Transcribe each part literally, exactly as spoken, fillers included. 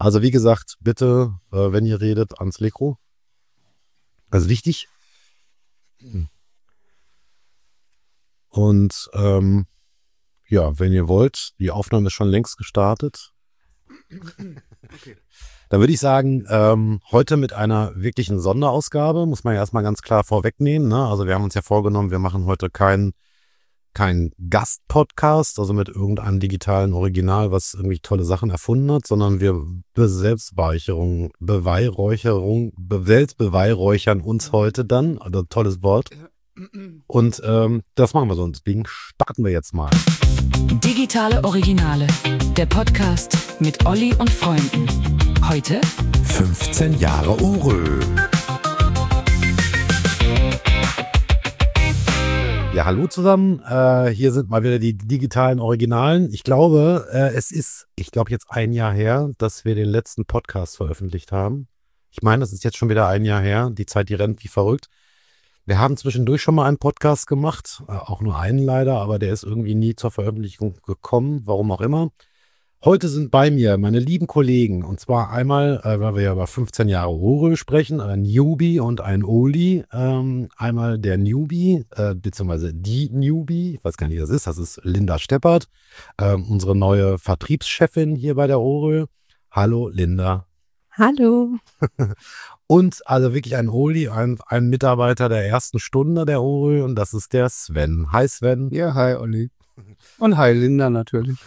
Also wie gesagt, bitte, äh, wenn ihr redet, ans Mikro. Also wichtig. Und ähm, ja, wenn ihr wollt, die Aufnahme ist schon längst gestartet. Okay. Dann würde ich sagen, ähm, heute mit einer wirklichen Sonderausgabe, muss man ja erstmal ganz klar vorwegnehmen. Ne? Also wir haben uns ja vorgenommen, wir machen heute keinen kein Gast-Podcast, also mit irgendeinem digitalen Original, was irgendwie tolle Sachen erfunden hat, sondern wir Selbstbeweihräucherung, Beweihräucherung, Selbstbeweihräuchern uns heute dann, also tolles Wort. Und ähm, das machen wir so. Deswegen starten wir jetzt mal. Digitale Originale, der Podcast mit Olli und Freunden. Heute fünfzehn Jahre ORÖ. Ja, hallo zusammen. Äh, hier sind mal wieder die digitalen Originalen. Ich glaube, äh, es ist, ich glaube jetzt ein Jahr her, dass wir den letzten Podcast veröffentlicht haben. Ich meine, das ist jetzt schon wieder ein Jahr her. Die Zeit, die rennt wie verrückt. Wir haben zwischendurch schon mal einen Podcast gemacht, äh, auch nur einen leider, aber der ist irgendwie nie zur Veröffentlichung gekommen, warum auch immer. Heute sind bei mir meine lieben Kollegen, und zwar einmal, äh, weil wir ja über fünfzehn Jahre ORÖ sprechen, ein Newbie und ein Oldie. Ähm, einmal der Newbie, äh, beziehungsweise die Newbie, ich weiß gar nicht, was das ist, das ist Linda Steppert, äh, unsere neue Vertriebschefin hier bei der ORÖ. Hallo Linda. Hallo. Und also wirklich ein Oldie, ein, ein Mitarbeiter der ersten Stunde der ORÖ, und das ist der Sven. Hi Sven. Ja, hi Olli. Und hi Linda natürlich.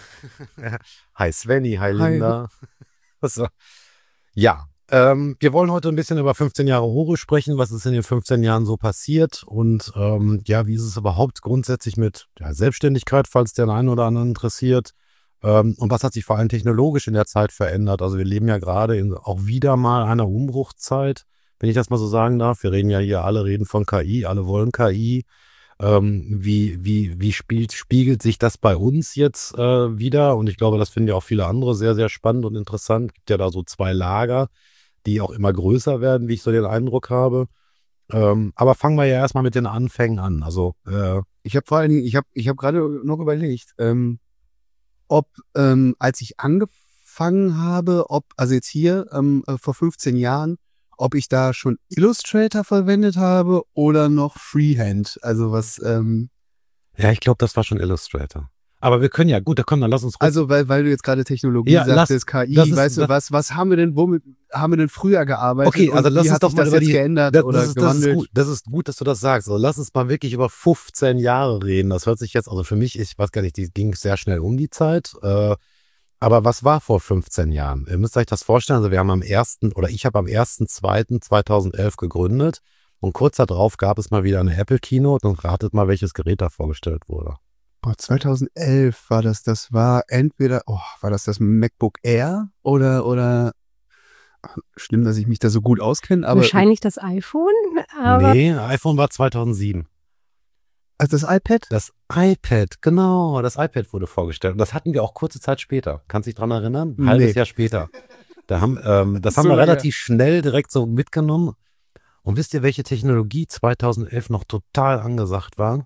Hi Svenny, hi Linda. Hi. So. Ja, ähm, wir wollen heute ein bisschen über fünfzehn Jahre ORÖ sprechen, was ist in den fünfzehn Jahren so passiert und ähm, ja, wie ist es überhaupt grundsätzlich mit ja, Selbstständigkeit, falls der einen oder anderen interessiert. Ähm, und was hat sich vor allem technologisch in der Zeit verändert? Also wir leben ja gerade in auch wieder mal einer Umbruchzeit, wenn ich das mal so sagen darf. Wir reden ja hier, alle reden von K I, alle wollen K I. Ähm, wie wie, wie spielt, spiegelt sich das bei uns jetzt äh, wieder? Und ich glaube, das finden ja auch viele andere sehr, sehr spannend und interessant. Es gibt ja da so zwei Lager, die auch immer größer werden, wie ich so den Eindruck habe. Ähm, aber fangen wir ja erstmal mit den Anfängen an. Also äh, ich habe vor allen Dingen, ich habe ich hab gerade noch überlegt, ähm, ob, ähm, als ich angefangen habe, ob, also jetzt hier ähm, äh, vor fünfzehn Jahren, ob ich da schon Illustrator verwendet habe oder noch Freehand. Also was, ähm, ja, ich glaube, das war schon Illustrator. Aber wir können ja, gut, da komm, dann lass uns kurz. Also, weil, weil du jetzt gerade Technologie ja, sagtest, lass, K I, ist, weißt du, was, was haben wir denn, womit haben wir denn früher gearbeitet? Okay, also lass wie uns hat doch sich mal das über jetzt die, geändert das, oder das ist, gewandelt? Das ist, gut, das ist gut, dass du das sagst. Also lass uns mal wirklich über fünfzehn Jahre reden. Das hört sich jetzt, also für mich, ich weiß gar nicht, die ging sehr schnell um die Zeit. Äh, aber was war vor fünfzehn Jahren? Ihr müsst euch das vorstellen, also wir haben am ersten oder ich habe am ersten zweiten zweitausendelf gegründet und kurz darauf gab es mal wieder eine Apple Keynote und ratet mal, welches Gerät da vorgestellt wurde. Boah, zweitausendelf war das, das war entweder, oh, war das das MacBook Air oder, oder, ach, schlimm, dass ich mich da so gut auskenne, aber. Wahrscheinlich das iPhone, aber. Nee, iPhone war zweitausendsieben. Also das iPad? Das iPad, genau, das iPad wurde vorgestellt. Und das hatten wir auch kurze Zeit später. Kannst du dich dran erinnern? Ein halbes Nee. Jahr später. Da haben, ähm, das haben So wir lange. relativ schnell direkt so mitgenommen. Und wisst ihr, welche Technologie zweitausendelf noch total angesagt war?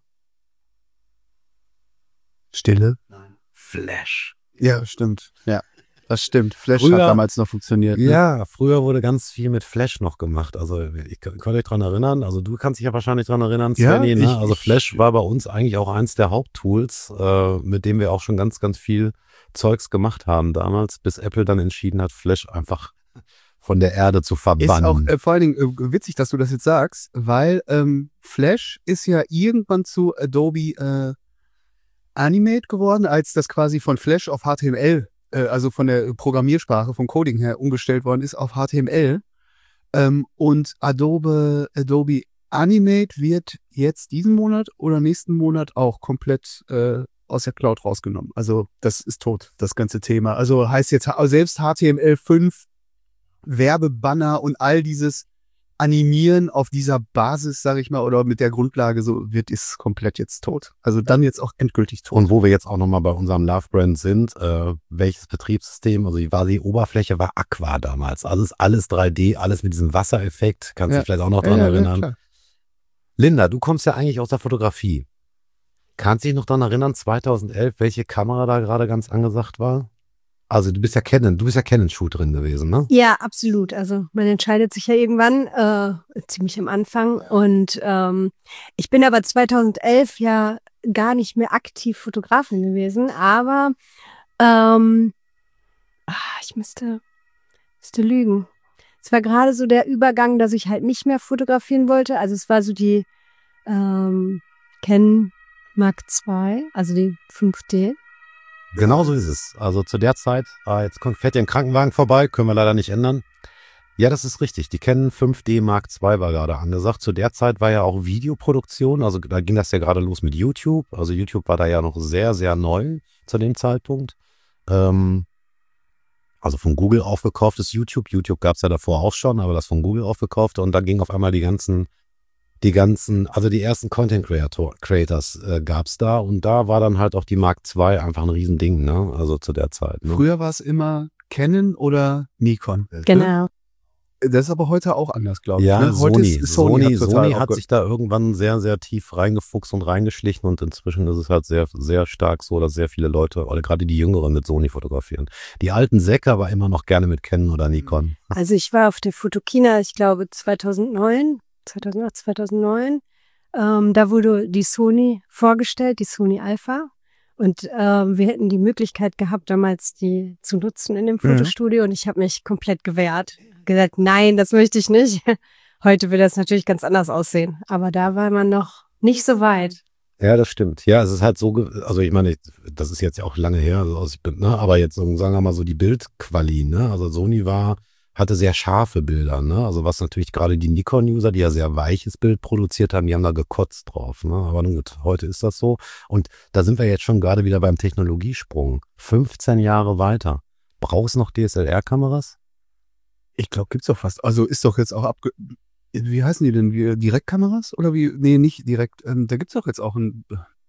Stille? Nein. Flash. Ja, stimmt. Ja, das stimmt. Flash Früher- hat damals noch funktioniert. Ne? Ja, früher wurde ganz viel mit Flash noch gemacht. Also ich könnt euch dran erinnern, also du kannst dich ja wahrscheinlich dran erinnern, Ja, Svenny, ne? ich- Also ich- Flash war bei uns eigentlich auch eins der Haupttools, äh, mit dem wir auch schon ganz, ganz viel Zeugs gemacht haben damals, bis Apple dann entschieden hat, Flash einfach von der Erde zu Ist verbannen. auch äh, vor allen Dingen äh, witzig, dass du das jetzt sagst, weil ähm, Flash ist ja irgendwann zu Adobe äh, Animate geworden, als das quasi von Flash auf H T M L, äh, also von der Programmiersprache, vom Coding her umgestellt worden ist auf H T M L. Ähm, und Adobe, Adobe Animate wird jetzt diesen Monat oder nächsten Monat auch komplett äh, aus der Cloud rausgenommen. Also das ist tot, das ganze Thema. Also heißt jetzt ha- selbst H T M L fünf, Werbebanner und all dieses Animieren auf dieser Basis, sage ich mal, oder mit der Grundlage, so wird es komplett jetzt tot. Also dann jetzt auch endgültig tot. Und wo wir jetzt auch nochmal bei unserem Love Brand sind, äh, welches Betriebssystem, also die, war die Oberfläche war Aqua damals. Also ist alles drei D, alles mit diesem Wassereffekt, kannst du Ja. dich vielleicht auch noch dran Ja, ja, erinnern. klar. Linda, du kommst ja eigentlich aus der Fotografie. Kannst du dich noch daran erinnern, zweitausendelf, welche Kamera da gerade ganz angesagt war? Also du bist ja Canon, du bist ja Canon-Shooterin gewesen, ne? Ja, absolut. Also man entscheidet sich ja irgendwann, äh, ziemlich am Anfang. Und ähm, ich bin aber zweitausendelf ja gar nicht mehr aktiv Fotografin gewesen, aber ähm, ach, ich müsste, müsste lügen. Es war gerade so der Übergang, dass ich halt nicht mehr fotografieren wollte. Also es war so die ähm, Canon Mark zwei, also die fünf D. Genau so ist es. Also zu der Zeit, ah, jetzt kommt, fährt ja ein Krankenwagen vorbei, können wir leider nicht ändern. Ja, das ist richtig. Die Canon fünf D Mark zwei war gerade angesagt. Zu der Zeit war ja auch Videoproduktion, also da ging das ja gerade los mit YouTube. Also YouTube war da ja noch sehr, sehr neu zu dem Zeitpunkt. Ähm, also von Google aufgekauftes YouTube. YouTube gab es ja davor auch schon, aber das von Google aufgekaufte. Und da ging auf einmal die ganzen Die ganzen, also die ersten Content Creator, Creators äh, gab es da und da war dann halt auch die Mark zwei einfach ein Riesending, ne? Also zu der Zeit. Ne? Früher war es immer Canon oder Nikon. Genau. Das ist aber heute auch anders, glaube ich. Ja, ne? Heute Sony. ist Sony, Sony, Sony, hat, hat sich da irgendwann sehr, sehr tief reingefuchst und reingeschlichen und inzwischen ist es halt sehr, sehr stark so, dass sehr viele Leute, oder gerade die Jüngeren mit Sony fotografieren. Die alten Säcke aber immer noch gerne mit Canon oder Nikon. Also ich war auf der Fotokina, ich glaube zweitausendneun. zweitausendacht, zweitausendneun. Ähm, da wurde die Sony vorgestellt, die Sony Alpha. Und ähm, wir hätten die Möglichkeit gehabt, damals die zu nutzen in dem Fotostudio. Mhm. Und ich habe mich komplett gewehrt. Gesagt, nein, das möchte ich nicht. Heute will das natürlich ganz anders aussehen. Aber da war man noch nicht so weit. Ja, das stimmt. Ja, es ist halt so, also ich meine, das ist jetzt ja auch lange her, also ich bin, ne, aber jetzt sagen wir mal so die Bildquali, ne? Also Sony war hatte sehr scharfe Bilder, ne? Also was natürlich gerade die Nikon-User, die ja sehr weiches Bild produziert haben, die haben da gekotzt drauf, ne? Aber nun gut, heute ist das so. Und da sind wir jetzt schon gerade wieder beim Technologiesprung. fünfzehn Jahre weiter. Brauchst du noch D S L R-Kameras? Ich glaube, gibt's doch fast. Also ist doch jetzt auch abge... Wie heißen die denn? Wie, Direktkameras? Oder wie? Nee, nicht direkt. Ähm, da gibt's doch jetzt auch ein...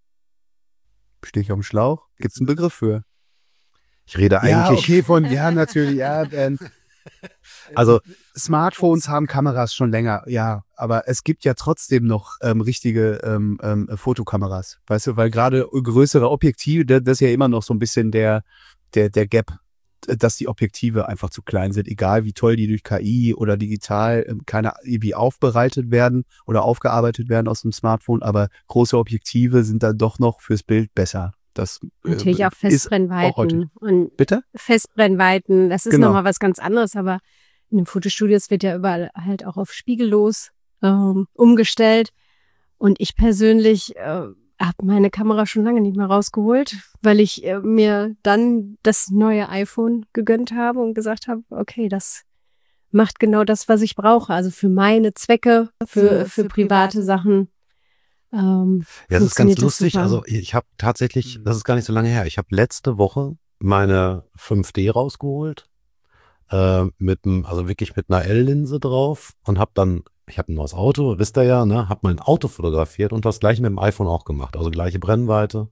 Stehe ich auf dem Schlauch? Gibt's einen Begriff für? Ich rede eigentlich... Ja, okay, von... Ja, natürlich, ja, ähm, Also Smartphones haben Kameras schon länger, ja, aber es gibt ja trotzdem noch ähm, richtige ähm, ähm, Fotokameras, weißt du, weil gerade größere Objektive, das ist ja immer noch so ein bisschen der, der, der Gap, dass die Objektive einfach zu klein sind, egal wie toll die durch K I oder digital ähm, keine irgendwie aufbereitet werden oder aufgearbeitet werden aus dem Smartphone, aber große Objektive sind dann doch noch fürs Bild besser. Das natürlich äh, auch Festbrennweiten. Auch und Bitte? Festbrennweiten, das ist Genau. nochmal was ganz anderes, aber in den Fotostudios wird ja überall halt auch auf spiegellos ähm, umgestellt. Und ich persönlich äh, habe meine Kamera schon lange nicht mehr rausgeholt, weil ich äh, mir dann das neue iPhone gegönnt habe und gesagt habe, okay, das macht genau das, was ich brauche. Also für meine Zwecke, für, für, für private Sachen. Ähm, ja, das ist ganz lustig. Super. Also ich habe tatsächlich, das ist gar nicht so lange her, ich habe letzte Woche meine fünf D rausgeholt, äh, mit einem, also wirklich mit einer L-Linse drauf und habe dann, ich habe ein neues Auto, wisst ihr ja, ne, habe mein Auto fotografiert und das gleiche mit dem iPhone auch gemacht, also gleiche Brennweite.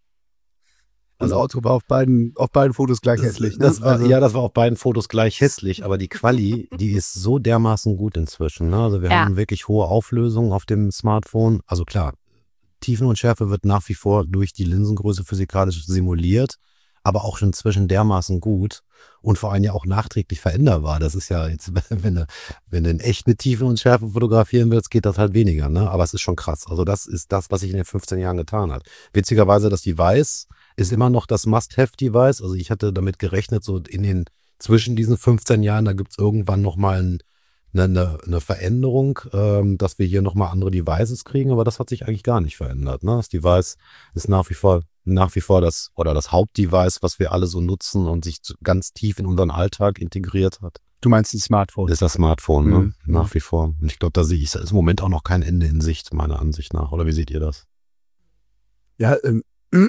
Das Auto war auf beiden, auf beiden Fotos gleich das, hässlich. Ne? Das war, also, ja, das war auf beiden Fotos gleich hässlich, aber die Quali, die ist so dermaßen gut inzwischen. Ne? Also wir ja. haben wirklich hohe Auflösung auf dem Smartphone. Also klar, Tiefenunschärfe wird nach wie vor durch die Linsengröße physikalisch simuliert, aber auch schon inzwischen dermaßen gut und vor allem ja auch nachträglich veränderbar. Das ist ja jetzt, wenn du, wenn du in echt mit Tiefenunschärfe fotografieren willst, geht das halt weniger. Ne? Aber es ist schon krass. Also das ist das, was sich in den fünfzehn Jahren getan hat. Witzigerweise, das Device ist immer noch das Must-Have-Device. Also ich hatte damit gerechnet, so in den, zwischen diesen fünfzehn Jahren, da gibt es irgendwann nochmal ein, eine, eine Veränderung, ähm, dass wir hier nochmal andere Devices kriegen, aber das hat sich eigentlich gar nicht verändert. Ne? Das Device ist nach wie vor, nach wie vor das, oder das Hauptdevice, was wir alle so nutzen und sich ganz tief in unseren Alltag integriert hat. Du meinst ein Smartphone? Ist das Smartphone, ne? Mhm. Nach wie vor. Und ich glaube, da sehe ich, da ist im Moment auch noch kein Ende in Sicht, meiner Ansicht nach. Oder wie seht ihr das? Ja, ähm,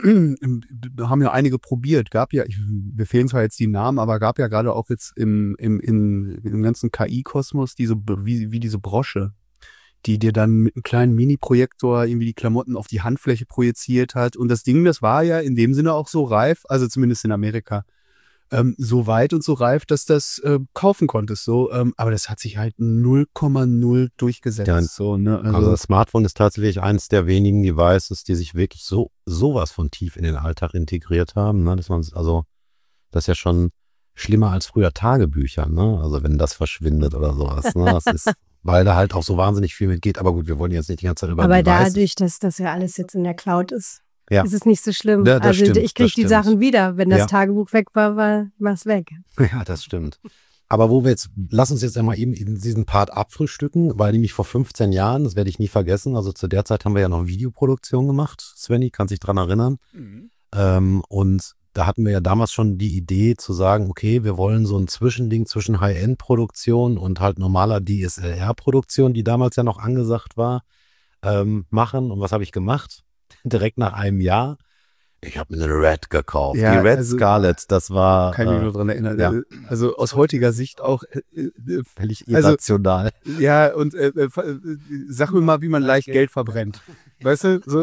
haben ja einige probiert. Gab ja, ich, mir fehlen zwar jetzt die Namen, aber gab ja gerade auch jetzt im, im, im, im ganzen K I-Kosmos diese, wie, wie diese Brosche, die dir dann mit einem kleinen Mini-Projektor irgendwie die Klamotten auf die Handfläche projiziert hat. Und das Ding, das war ja in dem Sinne auch so reif, also zumindest in Amerika, ähm, so weit und so reif, dass das äh, kaufen konntest. So, ähm, aber das hat sich halt null Komma null durchgesetzt. Ja, so, ne? also, also das Smartphone ist tatsächlich eines der wenigen Devices, die sich wirklich so sowas von tief in den Alltag integriert haben, ne? Dass man also Das ist ja schon schlimmer als früher Tagebücher, ne? Also wenn das verschwindet oder sowas, ne? Das ist, weil da halt auch so wahnsinnig viel mitgeht. Aber gut, wir wollen jetzt nicht die ganze Zeit über Aber Devices. dadurch, dass das ja alles jetzt in der Cloud ist, Ja. ist es nicht so schlimm. Ja, das also stimmt, ich kriege das die stimmt. Sachen wieder. Wenn das Ja. Tagebuch weg war, war es weg. Ja, das stimmt. Aber wo wir jetzt, lass uns jetzt einmal eben in diesen Part abfrühstücken, weil nämlich vor fünfzehn Jahren, das werde ich nie vergessen, also zu der Zeit haben wir ja noch Videoproduktion gemacht. Svenny kann sich dran erinnern. Mhm. Ähm, und da hatten wir ja damals schon die Idee zu sagen, okay, wir wollen so ein Zwischending zwischen High-End-Produktion und halt normaler D S L R-Produktion, die damals ja noch angesagt war, ähm, machen. Und was habe ich gemacht? Direkt nach einem Jahr. Ich habe mir eine Red gekauft. Ja, die Red also- Scarlett, das war Kann ich mich äh, nur dran erinnern. ja. Also aus heutiger Sicht auch, äh, äh, völlig also- irrational. ja, und äh, äh, äh, sag mir mal, wie man leicht Geld verbrennt. Weißt du, so.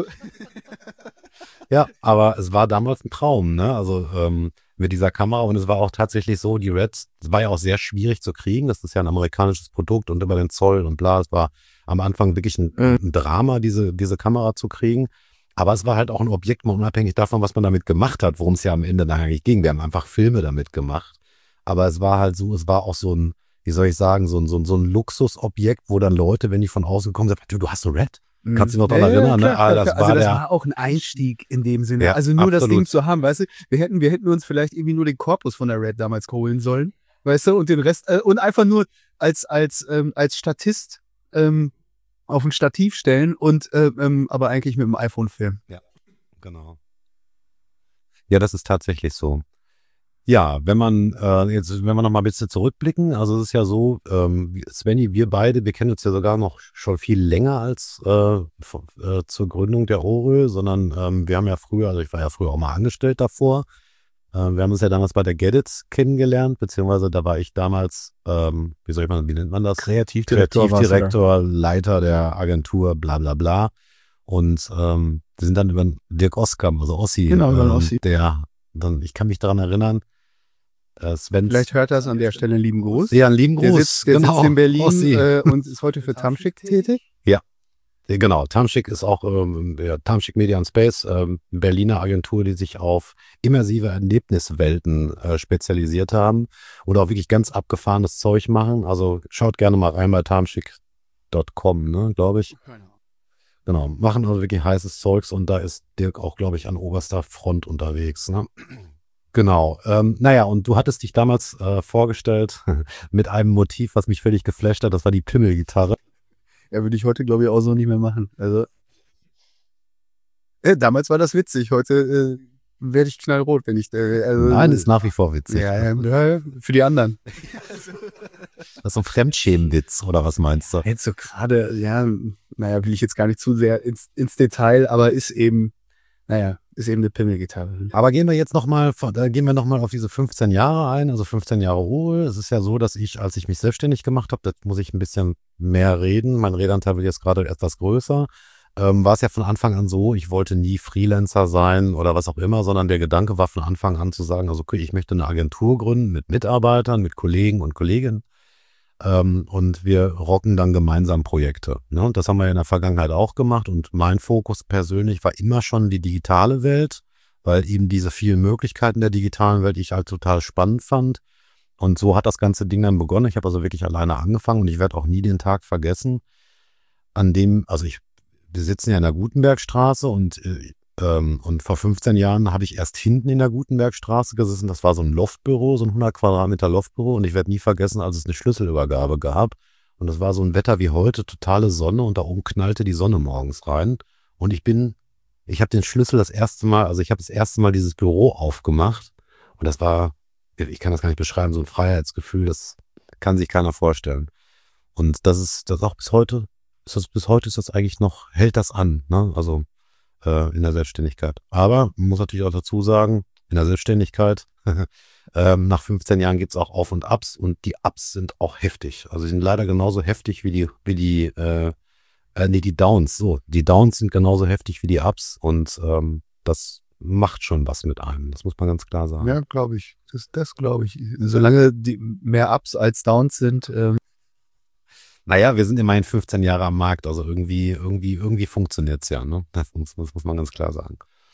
Ja, aber es war damals ein Traum, ne? Also ähm, mit dieser Kamera und es war auch tatsächlich so, die Reds, es war ja auch sehr schwierig zu kriegen. Das ist ja ein amerikanisches Produkt und über den Zoll und bla. Es war am Anfang wirklich ein, Mhm. ein Drama, diese, diese Kamera zu kriegen. Aber es war halt auch ein Objekt, mal unabhängig davon, was man damit gemacht hat, worum es ja am Ende dann eigentlich ging. Wir haben einfach Filme damit gemacht. Aber es war halt so, es war auch so ein, wie soll ich sagen, so ein, so ein, so ein Luxusobjekt, wo dann Leute, wenn die von außen kommen, sagen, du, du hast eine Red? Kannst du dich noch daran erinnern, ne? Ah, das also war das der- war auch ein Einstieg in dem Sinne. Ja, also nur das absolut. Ding zu haben, weißt du, wir hätten, wir hätten uns vielleicht irgendwie nur den Korpus von der Red damals holen sollen, weißt du, und den Rest, äh, und einfach nur als, als, ähm, als Statist ähm, auf ein Stativ stellen und äh, ähm, aber eigentlich mit dem iPhone filmen. Genau. Ja, das ist tatsächlich so. Ja, wenn man äh, jetzt, wenn wir noch mal ein bisschen zurückblicken, also es ist ja so, ähm, Svenny, wir beide, wir kennen uns ja sogar noch schon viel länger als äh, v- äh, zur Gründung der ORÖ, sondern ähm, wir haben ja früher, also ich war ja früher auch mal angestellt davor. Äh, wir haben uns ja damals bei der Gedits kennengelernt, beziehungsweise da war ich damals, ähm, wie soll ich mal, wie nennt man das? Kreativdirektor warst du da. Kreativdirektor, Leiter der Agentur, bla bla bla. Und ähm, wir sind dann über den Dirk Oskam, also Ossi, Genau, über den ähm, Ossi. der, dann, ich kann mich daran erinnern, äh, Sven. Vielleicht hört er es an der Stelle einen lieben Gruß. Ja, einen lieben Gruß. Der sitzt, der genau, sitzt in Berlin Ossi. äh, und ist heute für Tamschick tätig. Ja, genau. Tamschick ist auch ähm, ja, Tamschick Media and Space, ähm, eine Berliner Agentur, die sich auf immersive Erlebniswelten äh, spezialisiert haben und auch wirklich ganz abgefahrenes Zeug machen. Also schaut gerne mal rein bei tamschick Punkt com, ne, glaube ich. Genau, machen also wirklich heißes Zeugs und da ist Dirk auch, glaube ich, an oberster Front unterwegs. Ne? Genau. Ähm, naja, und du hattest dich damals äh, vorgestellt mit einem Motiv, was mich völlig geflasht hat. Das war die Pimmelgitarre. Ja, würde ich heute, glaube ich, auch so nicht mehr machen. Also äh, damals war das witzig. Heute äh, werde ich knallrot, wenn ich äh, also, Nein, ist nach wie vor witzig. ja, ja, ja, für die anderen. Das ist so ein Fremdschämenwitz, oder was meinst du? Jetzt so gerade, ja, naja, will ich jetzt gar nicht zu sehr ins, ins Detail, aber ist eben, naja, ist eben eine Pimmelgitarre. Aber gehen wir jetzt nochmal, da gehen wir nochmal auf diese fünfzehn Jahre ein, also fünfzehn Jahre Ruhe. Es ist ja so, dass ich, als ich mich selbstständig gemacht habe, da muss ich ein bisschen mehr reden. Mein Redanteil wird jetzt gerade etwas größer. Ähm, war es ja von Anfang an so, ich wollte nie Freelancer sein oder was auch immer, sondern der Gedanke war von Anfang an zu sagen, also okay, ich möchte eine Agentur gründen mit Mitarbeitern, mit Kollegen und Kolleginnen. Ähm, und wir rocken dann gemeinsam Projekte. Ne? Und das haben wir in der Vergangenheit auch gemacht. Und mein Fokus persönlich war immer schon die digitale Welt, weil eben diese vielen Möglichkeiten der digitalen Welt ich halt total spannend fand. Und so hat das ganze Ding dann begonnen. Ich habe also wirklich alleine angefangen und ich werde auch nie den Tag vergessen, an dem, also ich, wir sitzen ja in der Gutenbergstraße und äh, ähm, und vor fünfzehn Jahren habe ich erst hinten in der Gutenbergstraße gesessen. Das war so ein Loftbüro, so ein hundert Quadratmeter Loftbüro. Und ich werde nie vergessen, als es eine Schlüsselübergabe gab. Und das war so ein Wetter wie heute, totale Sonne. Und da oben knallte die Sonne morgens rein. Und ich bin, ich habe den Schlüssel das erste Mal, also ich habe das erste Mal dieses Büro aufgemacht. Und das war, ich kann das gar nicht beschreiben, so ein Freiheitsgefühl, das kann sich keiner vorstellen. Und das ist, das auch bis heute, ist das, bis heute ist das eigentlich noch, hält das an, ne? Also, in der Selbstständigkeit. Aber man muss natürlich auch dazu sagen, in der Selbstständigkeit, ähm, nach fünfzehn Jahren gibt es auch Auf und Abs und die Ups sind auch heftig. Also sie sind leider genauso heftig wie die, wie die, äh, äh, nee, die Downs. So, die Downs sind genauso heftig wie die Ups und ähm, das macht schon was mit einem. Das muss man ganz klar sagen. Ja, glaube ich. Das, das glaube ich. Solange die mehr Ups als Downs sind, ähm, Naja, wir sind immerhin fünfzehn Jahre am Markt, also irgendwie, irgendwie, irgendwie funktioniert's ja, ne? Das muss, das muss man ganz klar sagen.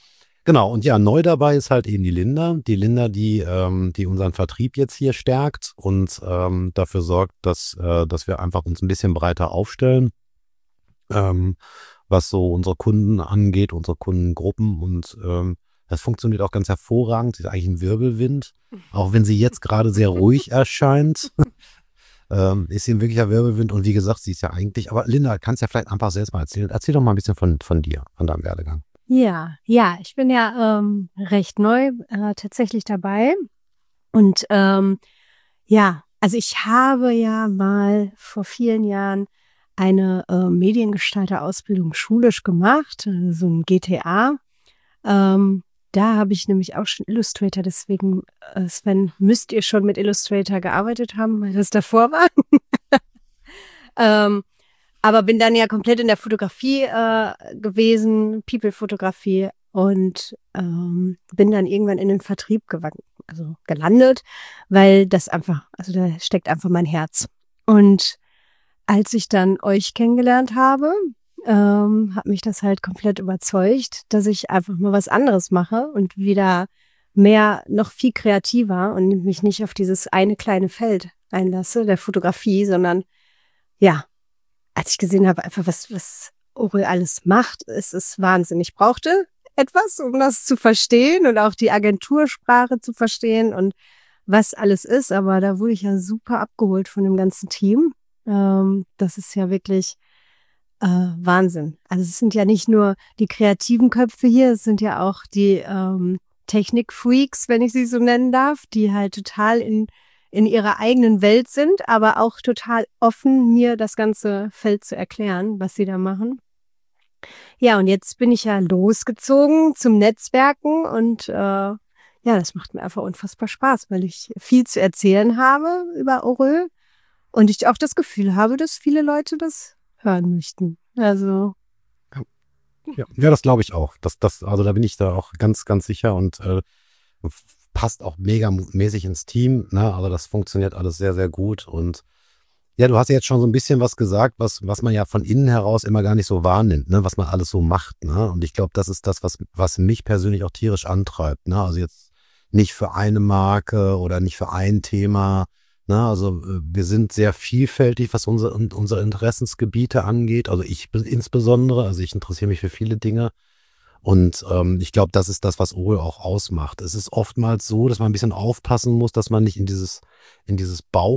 Genau, und ja, neu dabei ist halt eben die Linda. Die Linda, die, ähm, die unseren Vertrieb jetzt hier stärkt und ähm, dafür sorgt, dass, äh, dass wir einfach uns ein bisschen breiter aufstellen, ähm, was so unsere Kunden angeht, unsere Kundengruppen. Und ähm, das funktioniert auch ganz hervorragend. Sie ist eigentlich ein Wirbelwind, auch wenn sie jetzt gerade sehr ruhig erscheint. ähm, ist sie ein wirklicher Wirbelwind. Und wie gesagt, sie ist ja eigentlich, aber Linda, kannst ja vielleicht einfach selbst mal erzählen. Erzähl doch mal ein bisschen von, von dir, von deinem Werdegang. Ja, ja, ich bin ja ähm, recht neu äh, tatsächlich dabei. Und ähm, ja, also ich habe ja mal vor vielen Jahren eine äh, Mediengestalter-Ausbildung schulisch gemacht, äh, so ein G T A. Ähm, da habe ich nämlich auch schon Illustrator, deswegen, äh, Sven, müsst ihr schon mit Illustrator gearbeitet haben, weil das davor war. ähm, Aber bin dann ja komplett in der Fotografie äh, gewesen, People-Fotografie und ähm, bin dann irgendwann in den Vertrieb gewandt, also gelandet, weil das einfach, also da steckt einfach mein Herz. Und als ich dann euch kennengelernt habe, ähm, hat mich das halt komplett überzeugt, dass ich einfach mal was anderes mache und wieder mehr, noch viel kreativer und mich nicht auf dieses eine kleine Feld einlasse, der Fotografie, sondern ja, als ich gesehen habe, einfach was, was Orel alles macht, ist es Wahnsinn. Ich brauchte etwas, um das zu verstehen und auch die Agentursprache zu verstehen und was alles ist. Aber da wurde ich ja super abgeholt von dem ganzen Team. Ähm, das ist ja wirklich äh, Wahnsinn. Also es sind ja nicht nur die kreativen Köpfe hier, es sind ja auch die ähm, Technikfreaks, wenn ich sie so nennen darf, die halt total in in ihrer eigenen Welt sind, aber auch total offen, mir das ganze Feld zu erklären, was sie da machen. Ja, und jetzt bin ich ja losgezogen zum Netzwerken und äh, ja, das macht mir einfach unfassbar Spaß, weil ich viel zu erzählen habe über Orel und ich auch das Gefühl habe, dass viele Leute das hören möchten. Also Ja, ja, das glaube ich auch. Das, das, also da bin ich da auch ganz, ganz sicher und äh, passt auch mega mäßig ins Team, ne? Also das funktioniert alles sehr, sehr gut. Und ja, du hast ja jetzt schon so ein bisschen was gesagt, was, was man ja von innen heraus immer gar nicht so wahrnimmt, ne? Was man alles so macht, ne? Und ich glaube, das ist das, was, was mich persönlich auch tierisch antreibt, ne? Also jetzt nicht für eine Marke oder nicht für ein Thema, ne? Also wir sind sehr vielfältig, was unsere, unsere Interessensgebiete angeht. Also ich insbesondere, also ich interessiere mich für viele Dinge. Und ähm, ich glaube, das ist das, was Orel auch ausmacht. Es ist oftmals so, dass man ein bisschen aufpassen muss, dass man nicht in dieses, in dieses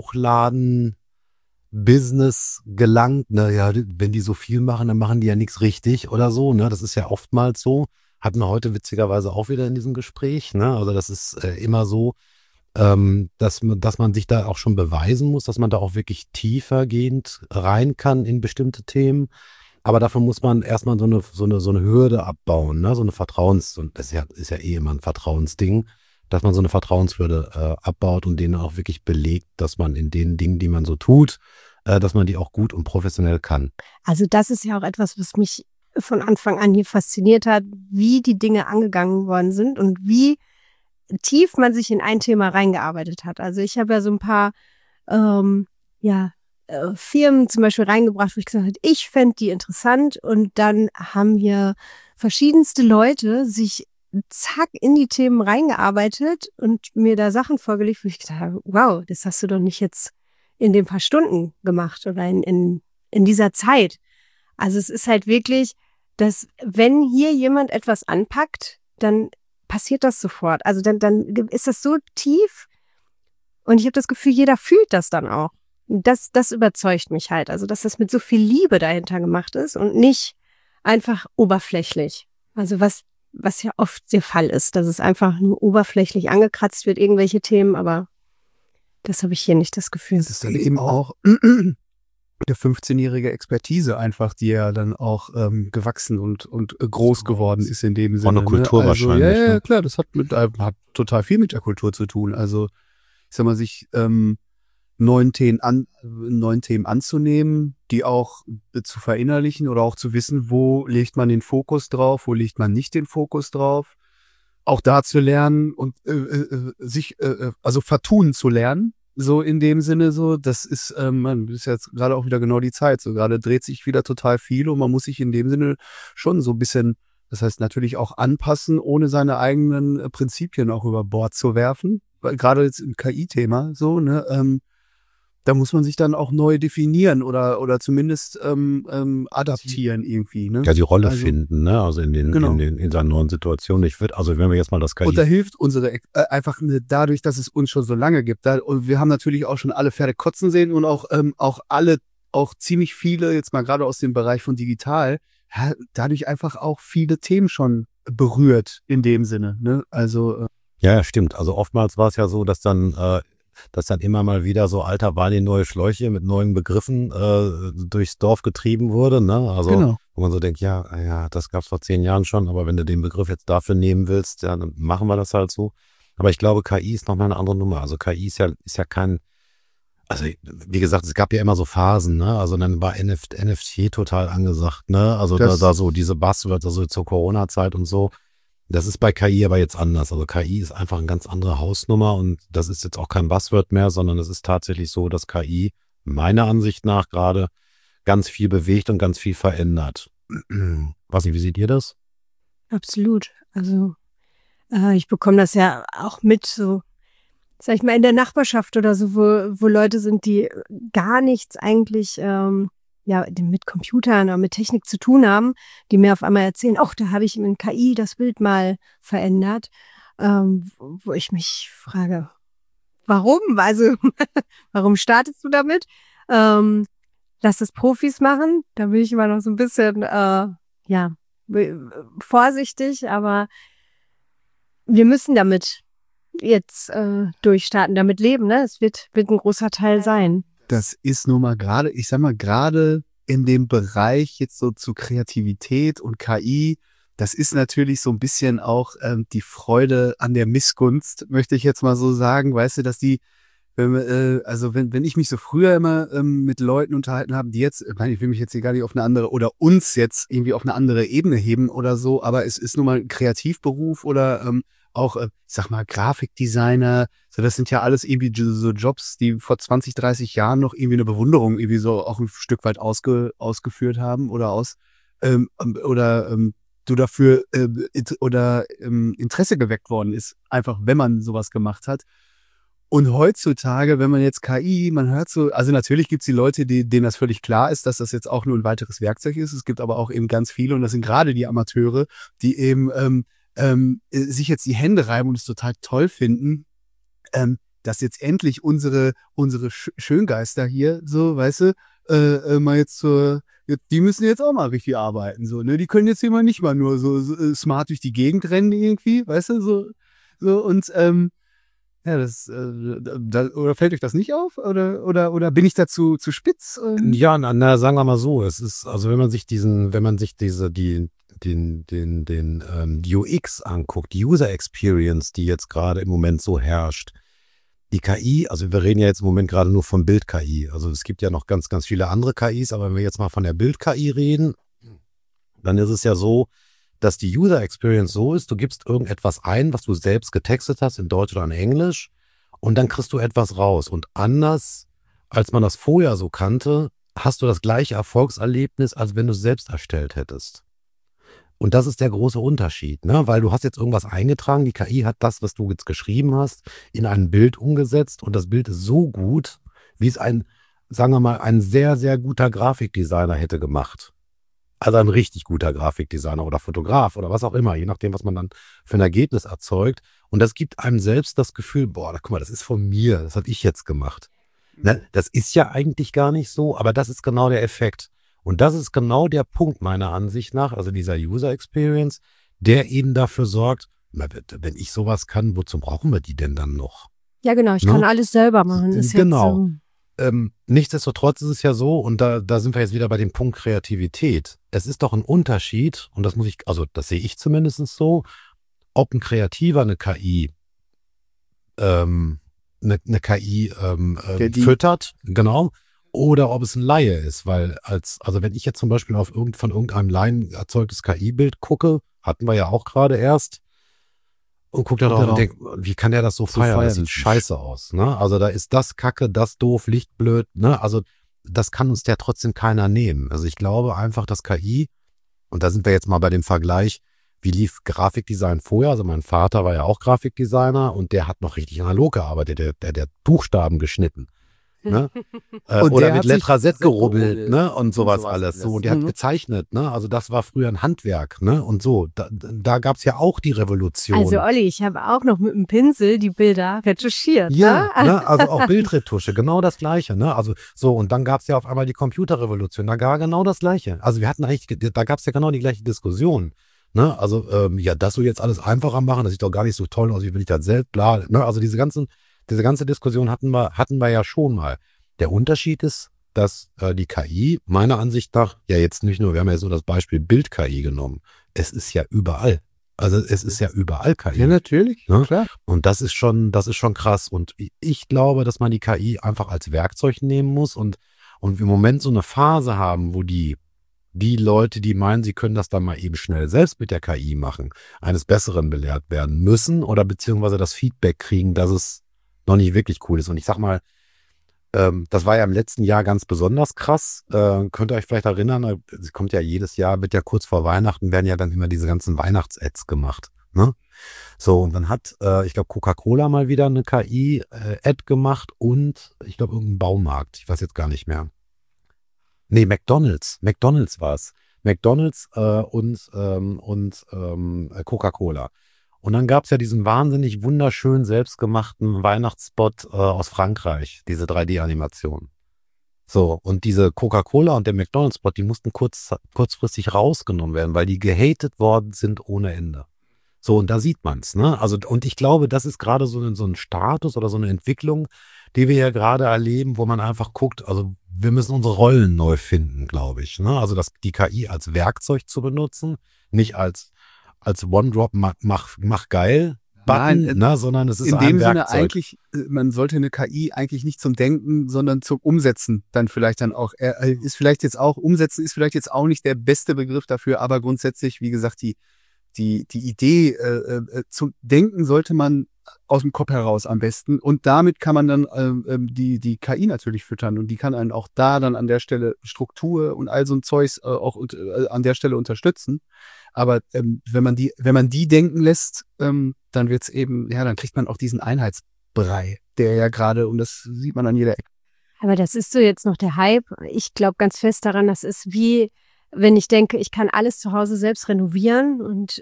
Bauchladen-Business gelangt. Ne? Ja, wenn die so viel machen, dann machen die ja nichts richtig oder so. Ne? Das ist ja oftmals so. Hatten wir heute witzigerweise auch wieder in diesem Gespräch. Ne? Also das ist äh, immer so, ähm, dass, man, dass man sich da auch schon beweisen muss, dass man da auch wirklich tiefergehend rein kann in bestimmte Themen. Aber dafür muss man erstmal so eine, so eine, so eine Hürde abbauen, ne? So eine Vertrauens-, und das ist ja, ist ja eh immer ein Vertrauensding, dass man so eine Vertrauenshürde äh, abbaut und denen auch wirklich belegt, dass man in den Dingen, die man so tut, äh, dass man die auch gut und professionell kann. Also das ist ja auch etwas, was mich von Anfang an hier fasziniert hat, wie die Dinge angegangen worden sind und wie tief man sich in ein Thema reingearbeitet hat. Also ich habe ja so ein paar, ähm, ja, Firmen zum Beispiel reingebracht, wo ich gesagt habe, ich fände die interessant und dann haben wir verschiedenste Leute sich zack in die Themen reingearbeitet und mir da Sachen vorgelegt, wo ich gedacht habe, wow, das hast du doch nicht jetzt in den paar Stunden gemacht oder in, in, in dieser Zeit. Also es ist halt wirklich, dass wenn hier jemand etwas anpackt, dann passiert das sofort. Also dann, dann ist das so tief und ich habe das Gefühl, jeder fühlt das dann auch. Das, das überzeugt mich halt. Also, dass das mit so viel Liebe dahinter gemacht ist und nicht einfach oberflächlich. Also, was, was ja oft der Fall ist, dass es einfach nur oberflächlich angekratzt wird, irgendwelche Themen, aber das habe ich hier nicht das Gefühl. Das ist dann eben auch eine fünfzehnjährige Expertise einfach, die ja dann auch ähm, gewachsen und, und groß geworden ist in dem Sinne. Von der Kultur ne? also, wahrscheinlich. Ja, ja, ne? klar, das hat, mit, hat total viel mit der Kultur zu tun. Also, ich sag mal, sich ähm, neuen Themen, an, neuen Themen anzunehmen, die auch zu verinnerlichen oder auch zu wissen, wo legt man den Fokus drauf, wo legt man nicht den Fokus drauf. Auch da zu lernen und äh, äh, sich, äh, also vertun zu lernen, so in dem Sinne so, das ist, ähm, man ist jetzt gerade auch wieder genau die Zeit, so gerade dreht sich wieder total viel und man muss sich in dem Sinne schon so ein bisschen Das heißt natürlich auch anpassen, ohne seine eigenen äh, Prinzipien auch über Bord zu werfen. Weil gerade jetzt im K I-Thema so, ne, ähm, da muss man sich dann auch neu definieren oder oder zumindest ähm, ähm, adaptieren irgendwie. Ne? Ja, die Rolle also, finden, ne? Also in den, genau. in den in seinen neuen Situationen. Ich würde, also wenn wir jetzt mal das K I. Und da hilft unsere äh, einfach ne, dadurch, dass es uns schon so lange gibt. Da, und wir haben natürlich auch schon alle Pferde kotzen sehen und auch ähm, auch alle, auch ziemlich viele, jetzt mal gerade aus dem Bereich von digital, ja, dadurch einfach auch viele Themen schon berührt in dem Sinne. Ne? Also äh, Ja, ja, stimmt. Also oftmals war es ja so, dass dann äh, dass dann immer mal wieder so alter Wein in neue Schläuche mit neuen Begriffen äh, durchs Dorf getrieben wurde. Ne? Also genau. wo man so denkt, ja, ja, das gab's vor zehn Jahren schon, aber wenn du den Begriff jetzt dafür nehmen willst, ja, dann machen wir das halt so. Aber ich glaube, K I ist nochmal eine andere Nummer. Also K I ist ja, ist ja kein, also wie gesagt, es gab ja immer so Phasen, ne? Also dann war N F T total angesagt, ne? Also da, Das- da so diese Buzzwords, also zur Corona-Zeit und so. Das ist bei K I aber jetzt anders. Also K I ist einfach eine ganz andere Hausnummer und das ist jetzt auch kein Buzzword mehr, sondern es ist tatsächlich so, dass K I meiner Ansicht nach gerade ganz viel bewegt und ganz viel verändert. Weiß nicht, wie seht ihr das? Absolut. Also äh, ich bekomme das ja auch mit, so, sag ich mal, in der Nachbarschaft oder so, wo, wo Leute sind, die gar nichts eigentlich ähm, ja, mit Computern oder mit Technik zu tun haben, die mir auf einmal erzählen, ach, da habe ich in K I das Bild mal verändert, ähm, wo ich mich frage, warum? Also, warum startest du damit? Ähm, lass das Profis machen. Da bin ich immer noch so ein bisschen, äh, ja, vorsichtig, aber wir müssen damit jetzt äh, durchstarten, damit leben, ne? Es wird, wird ein großer Teil sein. Das ist nun mal gerade, ich sag mal, gerade in dem Bereich jetzt so zu Kreativität und K I, das ist natürlich so ein bisschen auch ähm, die Freude an der Missgunst, möchte ich jetzt mal so sagen, weißt du, dass die, wenn, äh, also wenn, wenn ich mich so früher immer ähm, mit Leuten unterhalten habe, die jetzt, ich meine, ich will mich jetzt hier gar nicht auf eine andere oder uns jetzt irgendwie auf eine andere Ebene heben oder so, aber es ist nun mal ein Kreativberuf oder ähm, auch, äh, ich sag mal, Grafikdesigner, so das sind ja alles irgendwie so Jobs, die vor zwanzig, dreißig Jahren noch irgendwie eine Bewunderung irgendwie so auch ein Stück weit ausge, ausgeführt haben oder aus, ähm, oder ähm, du dafür äh, oder ähm, Interesse geweckt worden ist, einfach wenn man sowas gemacht hat. Und heutzutage, wenn man jetzt K I, man hört so, also natürlich gibt es die Leute, die, denen das völlig klar ist, dass das jetzt auch nur ein weiteres Werkzeug ist. Es gibt aber auch eben ganz viele, und das sind gerade die Amateure, die eben ähm, ähm, sich jetzt die Hände reiben und es total toll finden, ähm, dass jetzt endlich unsere unsere Sch- Schöngeister hier, so, weißt du, äh, äh, mal jetzt zur, die müssen jetzt auch mal richtig arbeiten, so, ne? Die können jetzt hier mal nicht mal nur so, so smart durch die Gegend rennen irgendwie, weißt du, so, so und ähm, ja, das, äh, da, oder fällt euch das nicht auf? Oder, oder, oder bin ich dazu zu spitz? Ähm? Ja, na, na, sagen wir mal so, es ist, also wenn man sich diesen, wenn man sich diese, die, den, den, den ähm, U X anguckt, die User Experience, die jetzt gerade im Moment so herrscht, die K I, also wir reden ja jetzt im Moment gerade nur von Bild-K I, also es gibt ja noch ganz, ganz viele andere K Is, aber wenn wir jetzt mal von der Bild-K I reden, dann ist es ja so, dass die User Experience so ist, du gibst irgendetwas ein, was du selbst getextet hast, in Deutsch oder in Englisch, und dann kriegst du etwas raus. Und anders, als man das vorher so kannte, hast du das gleiche Erfolgserlebnis, als wenn du es selbst erstellt hättest. Und das ist der große Unterschied, ne? Weil du hast jetzt irgendwas eingetragen, die K I hat das, was du jetzt geschrieben hast, in ein Bild umgesetzt, und das Bild ist so gut, wie es ein, sagen wir mal, ein sehr, sehr guter Grafikdesigner hätte gemacht. Also ein richtig guter Grafikdesigner oder Fotograf oder was auch immer, je nachdem, was man dann für ein Ergebnis erzeugt. Und das gibt einem selbst das Gefühl, boah, guck mal, das ist von mir, das habe ich jetzt gemacht. Ne? Das ist ja eigentlich gar nicht so, aber das ist genau der Effekt. Und das ist genau der Punkt meiner Ansicht nach, also dieser User Experience, der eben dafür sorgt, wenn ich sowas kann, wozu brauchen wir die denn dann noch? Ja, genau, ich Ne? kann alles selber machen. Ist Genau. Jetzt so. Ähm, nichtsdestotrotz ist es ja so, und da, da sind wir jetzt wieder bei dem Punkt Kreativität. Es ist doch ein Unterschied, und das muss ich, also das sehe ich zumindest so, ob ein Kreativer eine K I, ähm, eine, eine K I ähm, Der ähm, die- füttert, genau, oder ob es ein Laie ist, weil als, also wenn ich jetzt zum Beispiel auf irgend, von irgendeinem Laien erzeugtes K I-Bild gucke, hatten wir ja auch gerade erst, und guckt da Kommt drauf er und drauf. denkt, wie kann der das so So feiern? feiern. Das sieht scheiße aus. Ne? Also da ist das Kacke, das doof, Lichtblöd. Ne? Also das kann uns der trotzdem keiner nehmen. Also ich glaube einfach, dass K I, und da sind wir jetzt mal bei dem Vergleich, wie lief Grafikdesign vorher? Also mein Vater war ja auch Grafikdesigner und der hat noch richtig analog gearbeitet, der, der, der hat Buchstaben geschnitten. Ne? äh, oder mit Letraset gerubbelt, ne? Und sowas, und sowas alles. So, und der mhm. hat gezeichnet, ne? Also das war früher ein Handwerk, ne? Und so, da, da gab es ja auch die Revolution. Also Olli, ich habe auch noch mit einem Pinsel die Bilder retuschiert. Ja, ne? ne? Also auch Bildretusche, genau das Gleiche, ne? Also so, und dann gab es ja auf einmal die Computerrevolution, da war genau das Gleiche. Also wir hatten eigentlich, da gab es ja genau die gleiche Diskussion. Ne? Also ähm, ja, das soll jetzt alles einfacher machen, das sieht doch gar nicht so toll aus, wie will ich das selbst, bla, ne? Also diese ganzen Diese ganze Diskussion hatten wir, hatten wir ja schon mal. Der Unterschied ist, dass äh, die K I meiner Ansicht nach, ja jetzt nicht nur, wir haben ja so das Beispiel Bild-K I genommen, es ist ja überall. Also es ist ja überall K I. Ja, natürlich, ne? Klar. Und das ist schon, das ist schon krass. Und ich glaube, dass man die K I einfach als Werkzeug nehmen muss und, und im Moment so eine Phase haben, wo die die Leute, die meinen, sie können das dann mal eben schnell selbst mit der K I machen, eines Besseren belehrt werden müssen oder beziehungsweise das Feedback kriegen, dass es noch nicht wirklich cool ist. Und ich sag mal, ähm, das war ja im letzten Jahr ganz besonders krass. Äh, könnt ihr euch vielleicht erinnern, es kommt ja jedes Jahr, wird ja kurz vor Weihnachten, werden ja dann immer diese ganzen Weihnachts-Ads gemacht. Ne? So, und dann hat, äh, ich glaube, Coca-Cola mal wieder eine K I-Ad gemacht und ich glaube, irgendein Baumarkt. Ich weiß jetzt gar nicht mehr. Nee, McDonald's. McDonald's war es. McDonald's äh, und, ähm, und ähm, Coca-Cola. Und dann gab es ja diesen wahnsinnig wunderschön selbstgemachten Weihnachtsspot äh, aus Frankreich, diese drei D-Animation. So, und diese Coca-Cola und der McDonald's-Spot, die mussten kurz, kurzfristig rausgenommen werden, weil die gehatet worden sind ohne Ende. So, und da sieht man es, ne? Also, und ich glaube, das ist gerade so, so ein Status oder so eine Entwicklung, die wir ja gerade erleben, wo man einfach guckt, also wir müssen unsere Rollen neu finden, glaube ich. Ne? Also das, die K I als Werkzeug zu benutzen, nicht als als One-Drop mach, mach, mach geil Button, Nein, ne, sondern es ist ein Werkzeug. In dem Sinne eigentlich, man sollte eine K I eigentlich nicht zum Denken, sondern zum Umsetzen dann vielleicht dann auch, er ist vielleicht jetzt auch, Umsetzen ist vielleicht jetzt auch nicht der beste Begriff dafür, aber grundsätzlich, wie gesagt, die, die, die Idee äh, äh, zum Denken sollte man aus dem Kopf heraus am besten und damit kann man dann äh, die, die K I natürlich füttern und die kann einen auch da dann an der Stelle Struktur und all so ein Zeugs äh, auch äh, an der Stelle unterstützen. Aber ähm, wenn man die, wenn man die denken lässt, ähm, dann wird's eben, ja, dann kriegt man auch diesen Einheitsbrei, der ja gerade, und das sieht man an jeder Ecke. Aber das ist so jetzt noch der Hype. Ich glaube ganz fest daran, das ist wie, wenn ich denke, ich kann alles zu Hause selbst renovieren und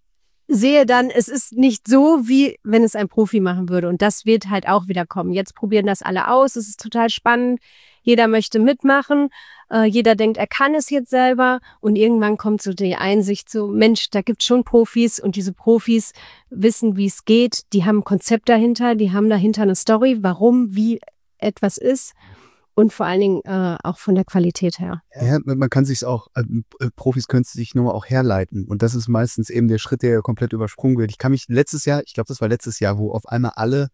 sehe dann, es ist nicht so, wie wenn es ein Profi machen würde. Und das wird halt auch wieder kommen. Jetzt probieren das alle aus. Es ist total spannend. Jeder möchte mitmachen. Äh, jeder denkt, er kann es jetzt selber. Und irgendwann kommt so die Einsicht so, Mensch, da gibt es schon Profis. Und diese Profis wissen, wie es geht. Die haben ein Konzept dahinter. Die haben dahinter eine Story, warum, wie etwas ist. Und vor allen Dingen äh, auch von der Qualität her. Ja, man kann sich auch, äh, Profis können sich nur auch herleiten. Und das ist meistens eben der Schritt, der komplett übersprungen wird. Ich kann mich letztes Jahr, ich glaube, das war letztes Jahr, wo auf einmal alle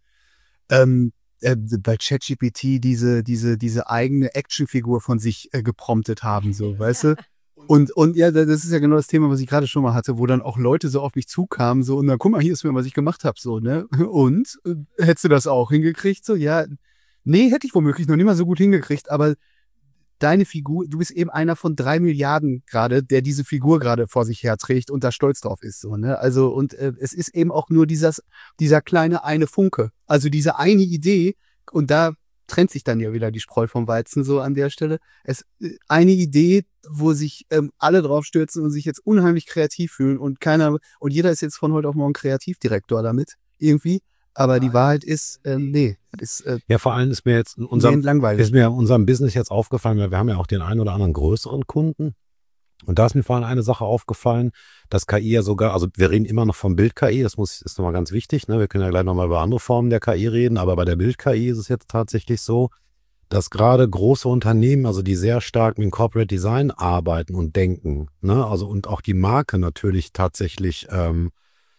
ähm, äh, bei ChatGPT diese, diese, diese eigene Actionfigur von sich äh, gepromptet haben, so, weißt du? Und, und ja, das ist ja genau das Thema, was ich gerade schon mal hatte, wo dann auch Leute so auf mich zukamen, so, und dann guck mal, hier ist mir, was ich gemacht habe, so, ne? Und äh, hättest du das auch hingekriegt? So, ja. Nee, hätte ich womöglich noch nicht mal so gut hingekriegt, aber deine Figur, du bist eben einer von drei Milliarden gerade, der diese Figur gerade vor sich herträgt und da stolz drauf ist. So, ne? Also, und äh, es ist eben auch nur dieses, dieser kleine eine Funke, also diese eine Idee, und da trennt sich dann ja wieder die Spreu vom Weizen so an der Stelle. Es eine Idee, wo sich ähm, alle drauf stürzen und sich jetzt unheimlich kreativ fühlen und keiner, und jeder ist jetzt von heute auf morgen Kreativdirektor damit, irgendwie. Aber die Wahrheit ist, äh, nee. Ist, äh, ja, vor allem ist mir jetzt in unserem, ist mir in unserem Business jetzt aufgefallen, weil wir haben ja auch den einen oder anderen größeren Kunden. Und da ist mir vor allem eine Sache aufgefallen, dass K I ja sogar, also wir reden immer noch vom Bild-K I, das muss, ist nochmal ganz wichtig, ne? Wir können ja gleich nochmal über andere Formen der K I reden, aber bei der Bild-K I ist es jetzt tatsächlich so, dass gerade große Unternehmen, also die sehr stark mit dem Corporate Design arbeiten und denken, ne? Also und auch die Marke natürlich tatsächlich ähm,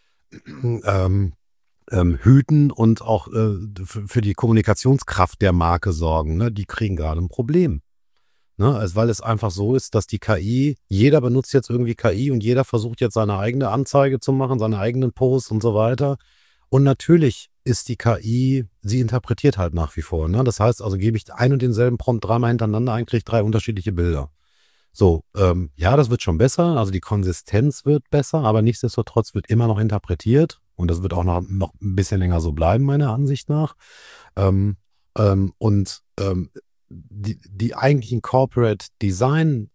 ähm, Ähm, hüten und auch äh, für die Kommunikationskraft der Marke sorgen, ne? Die kriegen gerade ein Problem. Ne? Also, weil es einfach so ist, dass die K I, jeder benutzt jetzt irgendwie K I und jeder versucht jetzt seine eigene Anzeige zu machen, seine eigenen Posts und so weiter. Und natürlich ist die K I, sie interpretiert halt nach wie vor. Ne? Das heißt also, gebe ich ein und denselben Prompt dreimal hintereinander ein, kriege ich drei unterschiedliche Bilder. So, ähm, ja, das wird schon besser, also die Konsistenz wird besser, aber nichtsdestotrotz wird immer noch interpretiert und das wird auch noch, noch ein bisschen länger so bleiben, meiner Ansicht nach. Ähm, ähm, und ähm, die, die eigentlichen Corporate Design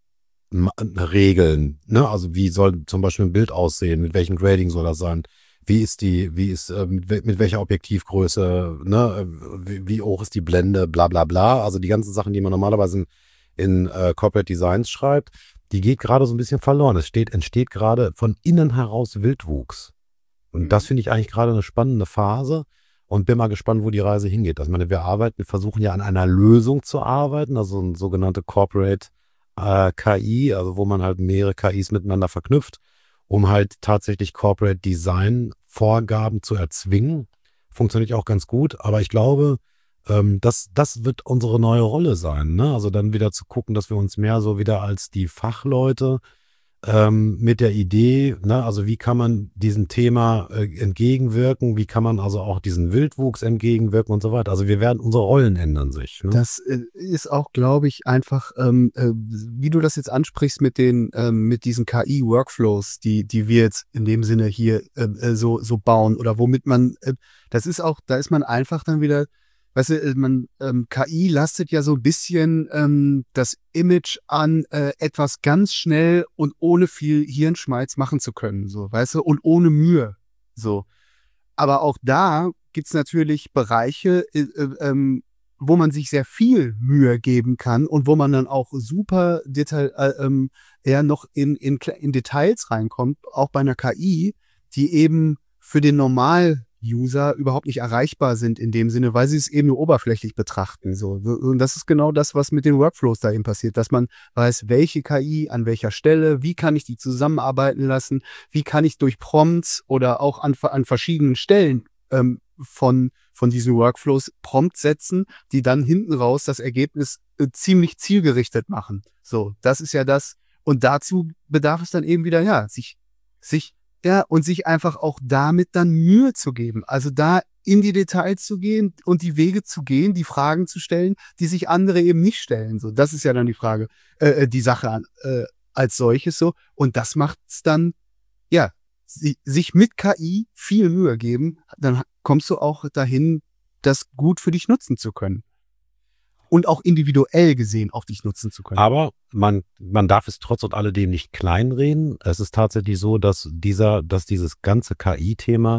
Regeln, ne, also wie soll zum Beispiel ein Bild aussehen, mit welchem Grading soll das sein, wie ist die, wie ist, äh, mit, mit welcher Objektivgröße, ne, wie, wie hoch ist die Blende, bla bla bla, also die ganzen Sachen, die man normalerweise in in äh, Corporate Designs schreibt, die geht gerade so ein bisschen verloren. Es steht, entsteht gerade von innen heraus Wildwuchs. Und mhm. das finde ich eigentlich gerade eine spannende Phase und bin mal gespannt, wo die Reise hingeht. Also, ich meine, wir arbeiten, wir versuchen ja an einer Lösung zu arbeiten, also eine sogenannte Corporate äh, K I, also wo man halt mehrere K Is miteinander verknüpft, um halt tatsächlich Corporate Design Vorgaben zu erzwingen. Funktioniert auch ganz gut, aber ich glaube, Ähm, das, das wird unsere neue Rolle sein, ne? Also dann wieder zu gucken, dass wir uns mehr so wieder als die Fachleute ähm, mit der Idee, ne? Also wie kann man diesem Thema äh, entgegenwirken, wie kann man also auch diesen Wildwuchs entgegenwirken und so weiter. Also wir werden, unsere Rollen ändern sich. Ne? Das äh, ist auch, glaube ich, einfach, ähm, äh, wie du das jetzt ansprichst mit den, ähm, mit diesen K I-Workflows, die, die wir jetzt in dem Sinne hier äh, so, so bauen oder womit man, äh, das ist auch, da ist man einfach dann wieder. Weißt du, man, ähm, K I lastet ja so ein bisschen ähm, das Image an, äh, etwas ganz schnell und ohne viel Hirnschmalz machen zu können, so, weißt du, und ohne Mühe, so. Aber auch da gibt's natürlich Bereiche, äh, äh, ähm, wo man sich sehr viel Mühe geben kann und wo man dann auch super Detail, äh, ähm, eher noch in, in, in Details reinkommt, auch bei einer K I, die eben für den Normal User überhaupt nicht erreichbar sind in dem Sinne, weil sie es eben nur oberflächlich betrachten. So. Und das ist genau das, was mit den Workflows da eben passiert, dass man weiß, welche K I an welcher Stelle, wie kann ich die zusammenarbeiten lassen, wie kann ich durch Prompts oder auch an, an verschiedenen Stellen ähm, von, von diesen Workflows Prompts setzen, die dann hinten raus das Ergebnis äh, ziemlich zielgerichtet machen. So, das ist ja das. Und dazu bedarf es dann eben wieder, ja, sich, sich Ja, und sich einfach auch damit dann Mühe zu geben. Also da in die Details zu gehen und die Wege zu gehen, die Fragen zu stellen, die sich andere eben nicht stellen. So, das ist ja dann die Frage, äh, die Sache an, äh, als solches so. Und das macht es dann, ja, si- sich mit K I viel Mühe geben. Dann kommst du auch dahin, das gut für dich nutzen zu können. Und auch individuell gesehen auf dich nutzen zu können. Aber man, man darf es trotz und alledem nicht kleinreden. Es ist tatsächlich so, dass dieser, dass dieses ganze K I-Thema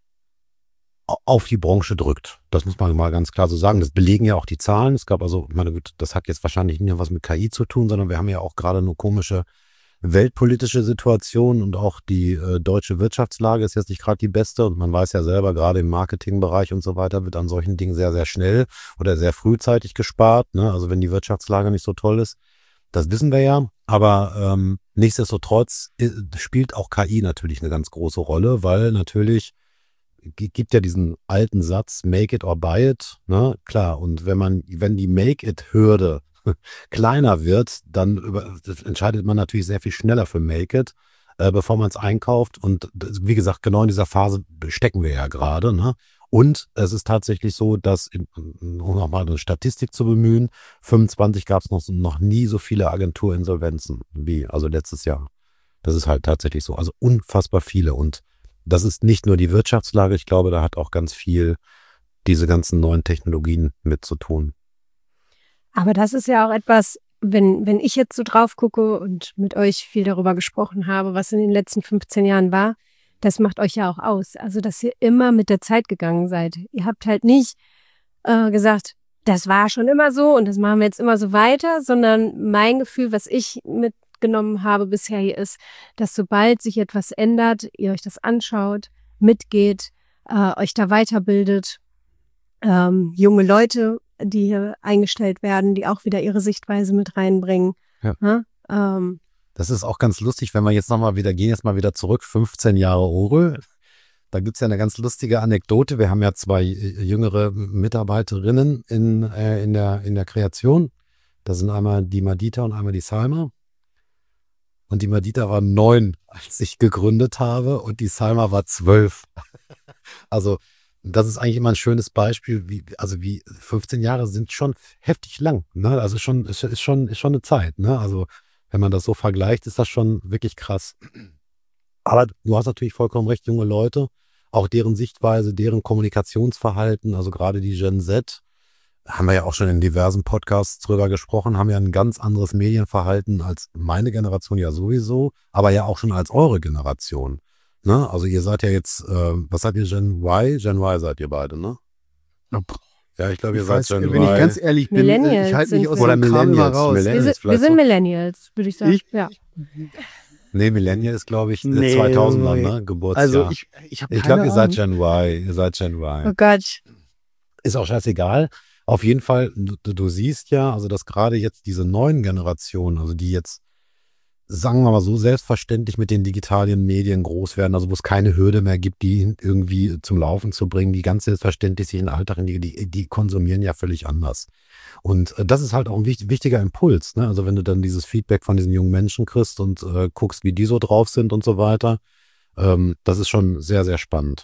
auf die Branche drückt. Das muss man mal ganz klar so sagen. Das belegen ja auch die Zahlen. Es gab also, meine Güte, das hat jetzt wahrscheinlich nicht nur was mit K I zu tun, sondern wir haben ja auch gerade eine komische weltpolitische Situation und auch die äh, deutsche Wirtschaftslage ist jetzt nicht gerade die beste und man weiß ja selber, gerade im Marketingbereich und so weiter wird an solchen Dingen sehr, sehr schnell oder sehr frühzeitig gespart, ne? Also wenn die Wirtschaftslage nicht so toll ist, das wissen wir ja, aber ähm, nichtsdestotrotz äh, spielt auch K I natürlich eine ganz große Rolle, weil natürlich g- gibt ja diesen alten Satz, make it or buy it, ne? Klar, und wenn man, wenn die Make-it-Hürde kleiner wird, dann über, entscheidet man natürlich sehr viel schneller für Make It, äh, bevor man es einkauft. Und das, wie gesagt, genau in dieser Phase stecken wir ja gerade. Ne? Und es ist tatsächlich so, dass, in, um nochmal eine Statistik zu bemühen, fünfundzwanzig gab es noch, noch nie so viele Agenturinsolvenzen wie also letztes Jahr. Das ist halt tatsächlich so. Also unfassbar viele. Und das ist nicht nur die Wirtschaftslage. Ich glaube, da hat auch ganz viel diese ganzen neuen Technologien mit zu tun. Aber das ist ja auch etwas, wenn, wenn ich jetzt so drauf gucke und mit euch viel darüber gesprochen habe, was in den letzten fünfzehn Jahren war, das macht euch ja auch aus. Also, dass ihr immer mit der Zeit gegangen seid. Ihr habt halt nicht äh, gesagt, das war schon immer so und das machen wir jetzt immer so weiter, sondern mein Gefühl, was ich mitgenommen habe bisher hier ist, dass sobald sich etwas ändert, ihr euch das anschaut, mitgeht, äh, euch da weiterbildet, ähm, junge Leute, die hier eingestellt werden, die auch wieder ihre Sichtweise mit reinbringen. Ja. Ja, ähm, Das ist auch ganz lustig, wenn wir jetzt nochmal wieder, gehen jetzt mal wieder zurück, fünfzehn Jahre Orö. Da gibt's ja eine ganz lustige Anekdote. Wir haben ja zwei jüngere Mitarbeiterinnen in, äh, in, der, in der Kreation. Das sind einmal die Madita und einmal die Salma. Und die Madita war neun, als ich gegründet habe, und die Salma war zwölf. Also das ist eigentlich immer ein schönes Beispiel, wie, also wie fünfzehn Jahre sind schon heftig lang, ne? Also schon, ist, ist schon, ist schon eine Zeit, ne? Also Wenn man das so vergleicht, ist das schon wirklich krass. Aber du hast natürlich vollkommen recht, junge Leute, auch deren Sichtweise, deren Kommunikationsverhalten, also gerade die Gen Z, haben wir ja auch schon in diversen Podcasts drüber gesprochen, haben ja ein ganz anderes Medienverhalten als meine Generation ja sowieso, aber ja auch schon als eure Generation. Ne? Also ihr seid ja jetzt, äh, was seid ihr, Gen Y? Gen Y seid ihr beide, ne? Ja, ich glaube, ihr Ich seid weiß, Gen wenn Y. ich ganz ehrlich bin, Millennials ich halte mich sind aus wir. Oder dem Kram immer Millennials, raus. Millennials. Wir sind, wir vielleicht sind so. Millennials, würde ich sagen. Ich- ja. Nee, Millennial ist, glaube ich, Nee, zweitausender, nee. ne? Geburtsjahr. Also ich, ich habe Ich glaube, ihr seid Gen Y. Ihr seid Gen Y. Oh Gott. Ist auch scheißegal. Auf jeden Fall, du, du siehst ja, also dass gerade jetzt diese neuen Generationen, also die jetzt, sagen wir mal so, selbstverständlich mit den digitalen Medien groß werden, also wo es keine Hürde mehr gibt, die irgendwie zum Laufen zu bringen, die ganz selbstverständlich sich in den Alltag, in die, die, die konsumieren ja völlig anders. Und äh, das ist halt auch ein wichtig, wichtiger Impuls, ne? Also wenn du dann dieses Feedback von diesen jungen Menschen kriegst und äh, guckst, wie die so drauf sind und so weiter, ähm, das ist schon sehr, sehr spannend.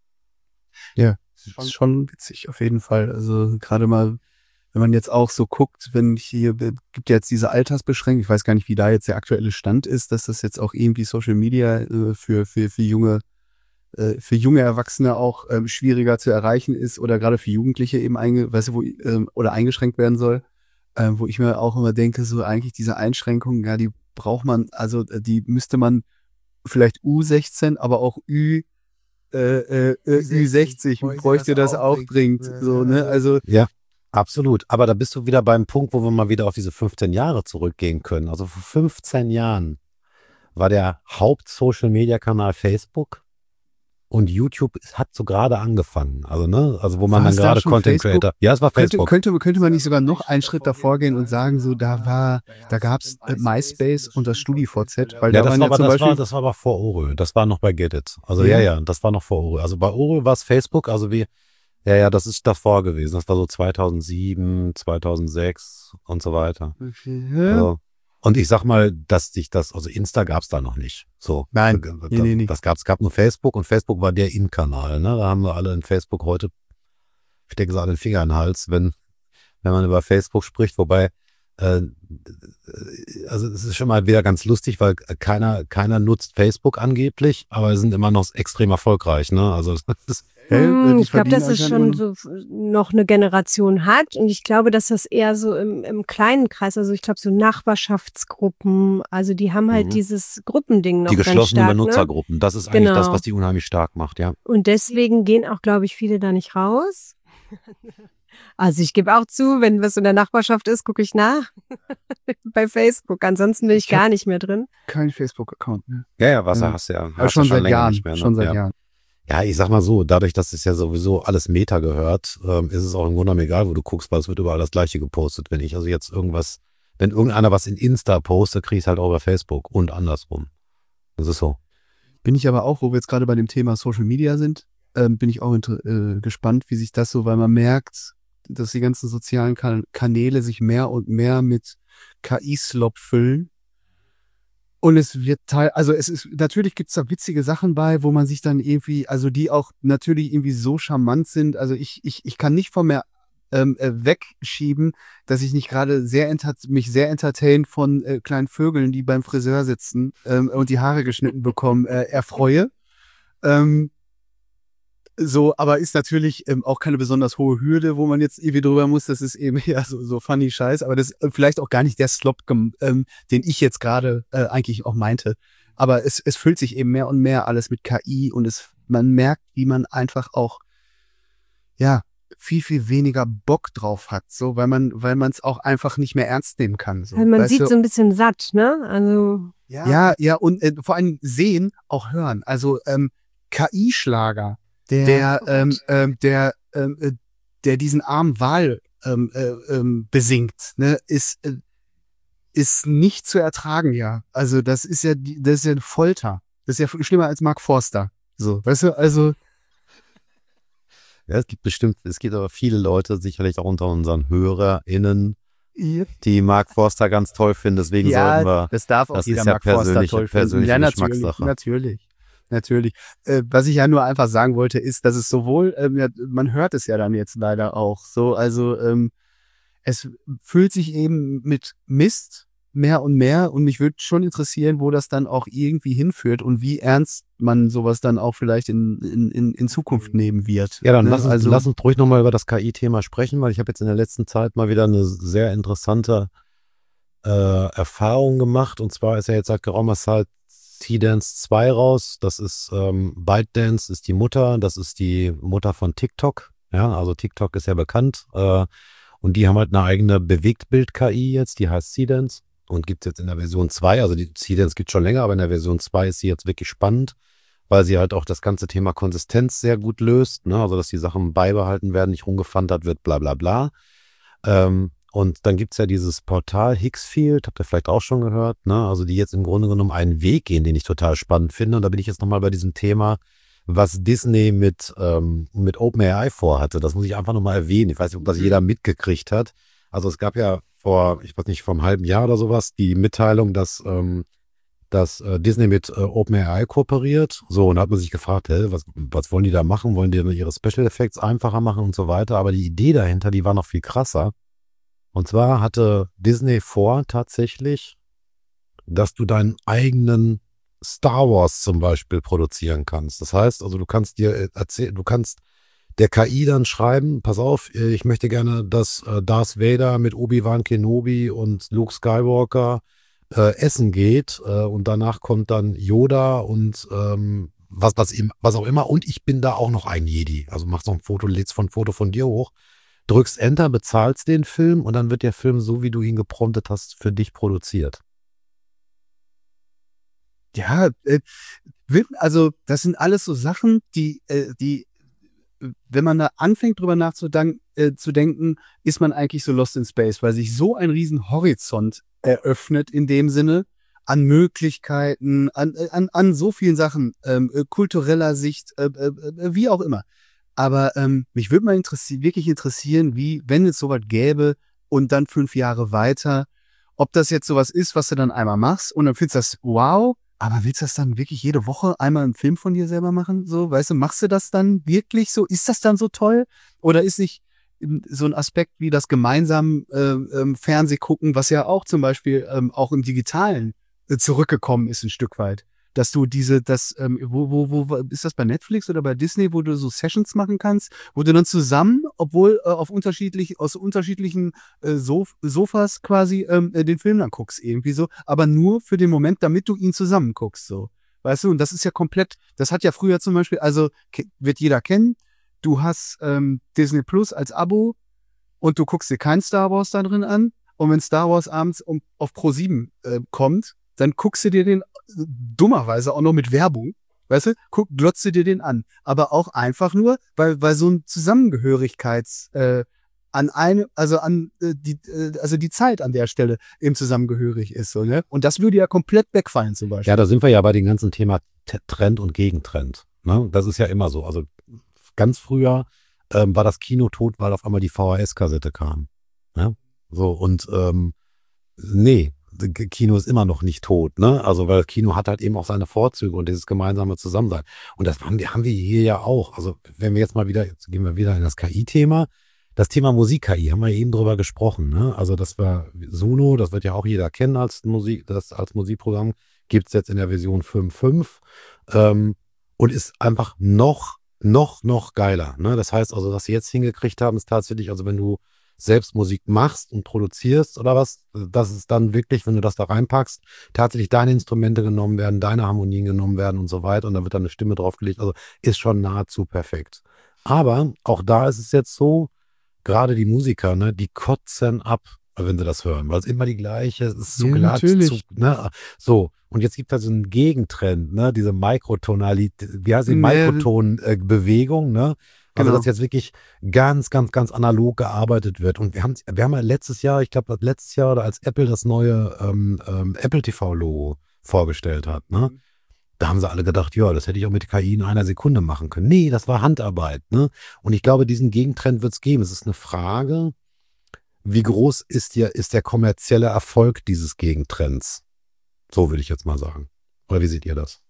Ja, das ist schon witzig, auf jeden Fall. Also gerade mal, wenn man jetzt auch so guckt, wenn hier, gibt ja jetzt diese Altersbeschränkung, ich weiß gar nicht, wie da jetzt der aktuelle Stand ist, dass das jetzt auch irgendwie Social Media äh, für, für, für junge, äh, für junge Erwachsene auch ähm, schwieriger zu erreichen ist oder gerade für Jugendliche eben einge, weißt du, wo, ähm, oder eingeschränkt werden soll, ähm, wo ich mir auch immer denke, so eigentlich diese Einschränkungen, ja, die braucht man, also äh, die müsste man vielleicht U sechzehn, aber auch Ü Äh, äh, Ü sechzig bräuchte das auch dringend. So, ne? Also Ja, absolut. Aber da bist du wieder beim Punkt, wo wir mal wieder auf diese fünfzehn Jahre zurückgehen können. Also vor fünfzehn Jahren war der Haupt-Social-Media-Kanal Facebook und YouTube hat so gerade angefangen. Also, ne, also wo man War dann es da gerade schon Content Facebook? Creator. Ja, es war könnte, Facebook. könnte, könnte man nicht sogar noch einen Schritt davor gehen und sagen, so da war, da gab's äh, MySpace und das StudiVZ, weil Ja, da das waren war, ja aber, zum das, Beispiel war, das war aber vor Orö. Das war noch bei Get It. Also ja, Ja? ja, das war noch vor Orö. Also bei Orö war es Facebook, also wie, ja, ja, das ist davor gewesen. Das war so zweitausendsieben, zweitausendsechs und so weiter. Ja. Also, und ich sag mal, dass sich das, also Insta gab's da noch nicht. So. Nein. Da, Nee, nee, nee. Das gab's, gab nur Facebook und Facebook war der In-Kanal, ne? Da haben wir alle in Facebook heute, stecken sie alle den Finger in den Hals, wenn, wenn man über Facebook spricht, wobei, äh, also es ist schon mal wieder ganz lustig, weil keiner, keiner nutzt Facebook angeblich, aber sie sind immer noch extrem erfolgreich, ne? Also das ist, Hä? Hm, Die ich glaube, dass verdienen es anscheinend schon immer so noch eine Generation hat und ich glaube, dass das eher so im, im kleinen Kreis, also ich glaube so Nachbarschaftsgruppen, also die haben halt Mhm. dieses Gruppending noch die ganz geschlossenen stark, ne? Benutzergruppen. Das ist eigentlich Genau. das, was die unheimlich stark macht, ja. Und deswegen gehen auch, glaube ich, viele da nicht raus. Also ich gebe auch zu, wenn was in der Nachbarschaft ist, gucke ich nach bei Facebook. Ansonsten bin ich, Ich hab- gar nicht mehr drin. kein Facebook-Account mehr. Ja, ja, Wasser Ja. hast du ja. Aber Hast schon du seit länger Jahren. nicht mehr, ne? Schon seit ja. Jahren. Ja, ich sag mal so, dadurch, dass es ja sowieso alles Meta gehört, ähm, ist es auch im Grunde genommen egal, wo du guckst, weil es wird überall das Gleiche gepostet. Wenn ich also jetzt irgendwas, wenn irgendeiner was in Insta postet, krieg ich halt auch über Facebook und andersrum. Das ist so. Bin ich aber auch, wo wir jetzt gerade bei dem Thema Social Media sind, ähm, bin ich auch inter- äh, gespannt, wie sich das so, weil man merkt, dass die ganzen sozialen kan Kanäle sich mehr und mehr mit K I-Slop füllen. Und es wird teil, also es ist, natürlich gibt's da witzige Sachen bei, wo man sich dann irgendwie, also die auch natürlich irgendwie so charmant sind. Also ich, ich, ich kann nicht von mir ähm, äh, wegschieben, dass ich nicht gerade sehr enter mich sehr entertained von äh, kleinen Vögeln, die beim Friseur sitzen ähm, und die Haare geschnitten bekommen, äh, erfreue. Ähm, so, aber ist natürlich ähm, auch keine besonders hohe Hürde, wo man jetzt irgendwie drüber muss. Das ist eben ja so, so funny Scheiß, aber das ist äh, vielleicht auch gar nicht der Slop, ähm, den ich jetzt gerade äh, eigentlich auch meinte. Aber es, es füllt sich eben mehr und mehr alles mit K I und es, man merkt, wie man einfach auch, ja, viel, viel weniger Bock drauf hat, so, weil man, weil man es auch einfach nicht mehr ernst nehmen kann. So. Also man Weißt sieht du? so ein bisschen satt, ne? Also Ja, ja, und äh, vor allem sehen, auch hören. Also ähm, K I-Schlager, der, ähm, ähm, der, ähm, äh, der diesen armen Wal ähm, äh, ähm, besingt, ne, ist, äh, ist nicht zu ertragen, ja. Also das ist ja, die- das ist ja Folter. Das ist ja schlimmer als Mark Forster. So, weißt du, also Ja, es gibt bestimmt, es gibt aber viele Leute, sicherlich auch unter unseren HörerInnen, die Mark Forster ganz toll finden. Deswegen sollten wir. das darf auch das jeder ist ja Mark Forster persönliche- toll finden. persönliche Ja, natürlich, Geschmackssache. natürlich, natürlich. Äh, was ich ja nur einfach sagen wollte, ist, dass es sowohl, ähm, ja, man hört es ja dann jetzt leider auch so, also ähm, es füllt sich eben mit Mist mehr und mehr und mich würde schon interessieren, wo das dann auch irgendwie hinführt und wie ernst man sowas dann auch vielleicht in, in, in, in Zukunft nehmen wird. Ja, dann ne? lass uns, also, lass uns ruhig nochmal über das K I-Thema sprechen, weil ich habe jetzt in der letzten Zeit mal wieder eine sehr interessante äh, Erfahrung gemacht. Und zwar ist ja jetzt seit geraumer Zeit Seedance zwei raus. Das ist ähm, ByteDance ist die Mutter, das ist die Mutter von TikTok. Ja, also TikTok ist ja bekannt. Äh, und die haben halt eine eigene Bewegtbild-K I jetzt, die heißt Seedance. Und gibt es jetzt in der Version zwei, also die Seedance gibt es schon länger, aber in der Version zwei ist sie jetzt wirklich spannend, weil sie halt auch das ganze Thema Konsistenz sehr gut löst, ne? Also dass die Sachen beibehalten werden, nicht rumgefantert wird, bla bla bla. Ähm, und dann gibt es ja dieses Portal Higgsfield, habt ihr vielleicht auch schon gehört, ne? Also die jetzt im Grunde genommen einen Weg gehen, den ich total spannend finde. Und da bin ich jetzt nochmal bei diesem Thema, was Disney mit, ähm, mit OpenAI vorhatte. Das muss ich einfach nochmal erwähnen. Ich weiß nicht, ob das jeder mitgekriegt hat. Also es gab ja vor, ich weiß nicht, vor einem halben Jahr oder sowas, die Mitteilung, dass, ähm, dass äh, Disney mit äh, OpenAI kooperiert. So, und da hat man sich gefragt, hä, was, was wollen die da machen? Wollen die ihre Special Effects einfacher machen und so weiter? Aber die Idee dahinter, die war noch viel krasser. Und zwar hatte Disney vor tatsächlich, dass du deinen eigenen Star Wars zum Beispiel produzieren kannst. Das heißt, also du kannst dir erzählen, du kannst der K I dann schreiben, pass auf, ich möchte gerne, dass äh, Darth Vader mit Obi-Wan Kenobi und Luke Skywalker äh, essen geht äh, und danach kommt dann Yoda und ähm, was, was, eben, was auch immer und ich bin da auch noch ein Jedi. Also machst noch ein Foto, lädst von Foto von dir hoch, drückst Enter, bezahlst den Film und dann wird der Film, so wie du ihn gepromptet hast, für dich produziert. Ja, äh, also das sind alles so Sachen, die, äh, die wenn man da anfängt, drüber nachzudenken, äh, zu denken, ist man eigentlich so lost in space, weil sich so ein riesen Horizont eröffnet in dem Sinne an Möglichkeiten, an, an, an so vielen Sachen, ähm, äh, kultureller Sicht, äh, äh, wie auch immer. Aber ähm, mich würde mal interessi- wirklich interessieren, wie, wenn es sowas gäbe und dann fünf Jahre weiter, ob das jetzt sowas ist, was du dann einmal machst und dann findest du das wow, aber willst du das dann wirklich jede Woche einmal einen Film von dir selber machen? So, weißt du, machst du das dann wirklich so? Ist das dann so toll? Oder ist nicht so ein Aspekt wie das gemeinsam äh, ähm, Fernseh gucken, was ja auch zum Beispiel ähm, auch im Digitalen äh, zurückgekommen ist ein Stück weit, dass du diese, das, ähm, wo, wo, wo, ist das bei Netflix oder bei Disney, wo du so Sessions machen kannst, wo du dann zusammen, obwohl äh, auf unterschiedlich, aus unterschiedlichen äh, Sof- Sofas quasi ähm, äh, den Film dann guckst irgendwie so, aber nur für den Moment, damit du ihn zusammen guckst, so. Weißt du, und das ist ja komplett, das hat ja früher zum Beispiel, also ke- wird jeder kennen, du hast ähm, Disney Plus als Abo und du guckst dir kein Star Wars da drin an und wenn Star Wars abends um, auf Pro sieben äh, kommt, dann guckst du dir den dummerweise auch noch mit Werbung, weißt du, guck, glotzt du dir den an. Aber auch einfach nur, weil, weil so ein Zusammengehörigkeits, äh, an eine, also an äh, die, äh, also die Zeit an der Stelle eben zusammengehörig ist, so, ne? Und das würde ja komplett wegfallen zum Beispiel. Ja, da sind wir ja bei dem ganzen Thema T- Trend und Gegentrend. Ne? Das ist ja immer so. Also ganz früher ähm, war das Kino tot, weil auf einmal die V H S-Kassette kam. Ne? So, und ähm, nee, Kino ist immer noch nicht tot, ne? Also, weil Kino hat halt eben auch seine Vorzüge und dieses gemeinsame Zusammensein. Und das haben wir, haben wir hier ja auch. Also, wenn wir jetzt mal wieder, jetzt gehen wir wieder in das K I-Thema. Das Thema Musik-K I, haben wir eben drüber gesprochen, ne? Also, das war Suno, das wird ja auch jeder kennen als Musik, das als Musikprogramm. Gibt's jetzt in der Version fünf Punkt fünf ähm, und ist einfach noch, noch, noch geiler, ne? Das heißt also, was sie jetzt hingekriegt haben, ist tatsächlich, also wenn du selbst Musik machst und produzierst oder was, dass es dann wirklich, wenn du das da reinpackst, tatsächlich deine Instrumente genommen werden, deine Harmonien genommen werden und so weiter und dann wird dann eine Stimme draufgelegt. Also ist schon nahezu perfekt. Aber auch da ist es jetzt so, gerade die Musiker, ne, die kotzen ab, wenn sie das hören, weil es immer die gleiche, es ist so Ja, glatt, natürlich. zu, ne, so. Und jetzt gibt es so einen Gegentrend, ne, diese Mikrotonalität, wie heißt die Nee. Mikrotonbewegung, ne? Also, Genau. dass jetzt wirklich ganz, ganz, ganz analog gearbeitet wird. Und wir haben, wir haben ja letztes Jahr, ich glaube, letztes Jahr, oder als Apple das neue ähm, ähm, Apple T V-Logo vorgestellt hat, ne? Da haben sie alle gedacht, ja, das hätte ich auch mit K I in einer Sekunde machen können. Nee, das war Handarbeit, ne? Und ich glaube, diesen Gegentrend wird es geben. Es ist eine Frage, wie groß ist der, ist der kommerzielle Erfolg dieses Gegentrends? So würde ich jetzt mal sagen. Oder wie seht ihr das?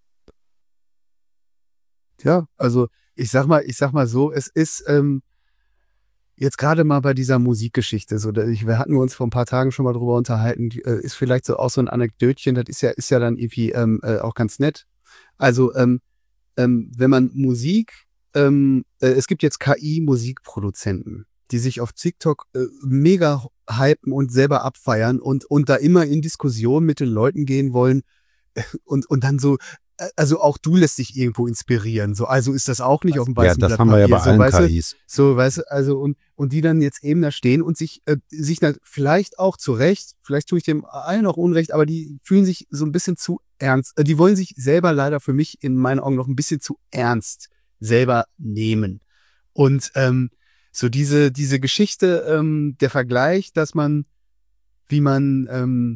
Ja, also ich sag mal, ich sag mal so, es ist, ähm, jetzt gerade mal bei dieser Musikgeschichte, so, da ich, wir hatten uns vor ein paar Tagen schon mal drüber unterhalten, die, äh, ist vielleicht so auch so ein Anekdötchen, das ist ja, ist ja dann irgendwie ähm, äh, auch ganz nett. Also, ähm, ähm, wenn man Musik, ähm, äh, es gibt jetzt K I-Musikproduzenten, die sich auf TikTok äh, mega hypen und selber abfeiern und, und da immer in Diskussion mit den Leuten gehen wollen äh, und, und dann so, äh, also auch du lässt dich irgendwo inspirieren, so, also ist das auch nicht auf dem weißen Blatt Ja, das haben wir ja bei so, allen weißt du, K Is. so, weißt du, also und, und die dann jetzt eben da stehen und sich, äh, sich na, vielleicht auch zu Recht, vielleicht tue ich dem allen auch Unrecht, aber die fühlen sich so ein bisschen zu ernst, äh, die wollen sich selber leider für mich in meinen Augen noch ein bisschen zu ernst selber nehmen. Und ähm, so diese diese Geschichte, ähm, der Vergleich, dass man, wie man, ähm,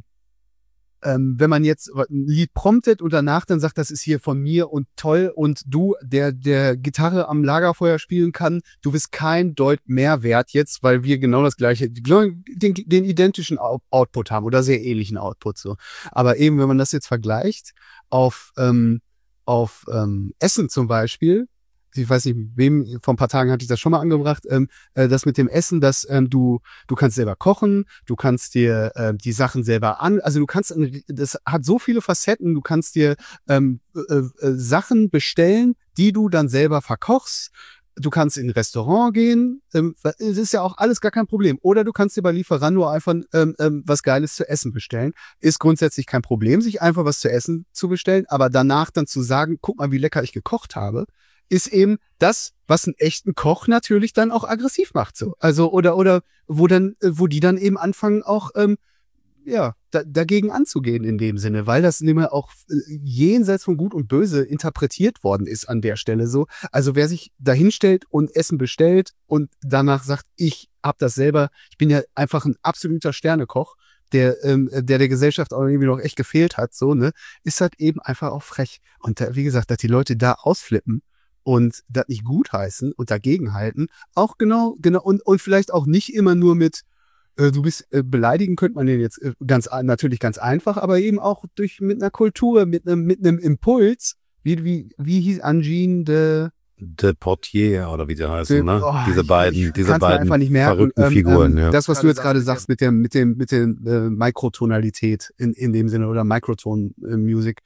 ähm, wenn man jetzt ein Lied promptet und danach dann sagt, das ist hier von mir und toll und du, der der Gitarre am Lagerfeuer spielen kann, du bist kein Deut mehr wert jetzt, weil wir genau das gleiche, den, den identischen Output haben oder sehr ähnlichen Output so. Aber eben, wenn man das jetzt vergleicht auf ähm, auf ähm, Essen zum Beispiel, ich weiß nicht, wem, vor ein paar Tagen hatte ich das schon mal angebracht, ähm, äh, das mit dem Essen, dass ähm, du, du kannst selber kochen, du kannst dir äh, die Sachen selber an, also du kannst, das hat so viele Facetten, du kannst dir ähm, äh, äh, Sachen bestellen, die du dann selber verkochst. Du kannst in ein Restaurant gehen, ähm, das ist ja auch alles gar kein Problem. Oder du kannst dir bei Lieferando einfach ähm, ähm, was Geiles zu essen bestellen. Ist grundsätzlich kein Problem, sich einfach was zu essen zu bestellen, aber danach dann zu sagen, guck mal, wie lecker ich gekocht habe, ist eben das, was einen echten Koch natürlich dann auch aggressiv macht, so. Also, oder, oder, wo dann, wo die dann eben anfangen auch, ähm, ja, da, dagegen anzugehen in dem Sinne, weil das nämlich auch jenseits von Gut und Böse interpretiert worden ist an der Stelle so. Also wer sich da hinstellt und Essen bestellt und danach sagt, ich hab das selber, ich bin ja einfach ein absoluter Sternekoch, der, ähm, der der Gesellschaft auch irgendwie noch echt gefehlt hat, so, ne, ist halt eben einfach auch frech. Und da, wie gesagt, dass die Leute da ausflippen und das nicht gutheißen und dagegenhalten, auch genau, genau, und, und vielleicht auch nicht immer nur mit, äh, du bist, äh, beleidigen könnte man den jetzt äh, ganz, natürlich ganz einfach, aber eben auch durch, mit einer Kultur, mit einem, mit einem Impuls, wie, wie, wie hieß Angine de, De Portier oder wie die heißen, de, ne? Oh, diese ich, beiden, ich diese beiden einfach nicht merken. verrückten ähm, Figuren, ähm, ja. Das, was du jetzt gerade sagst mit dem, mit dem, mit dem, äh, Mikrotonalität in, in dem Sinne oder Microton-Music,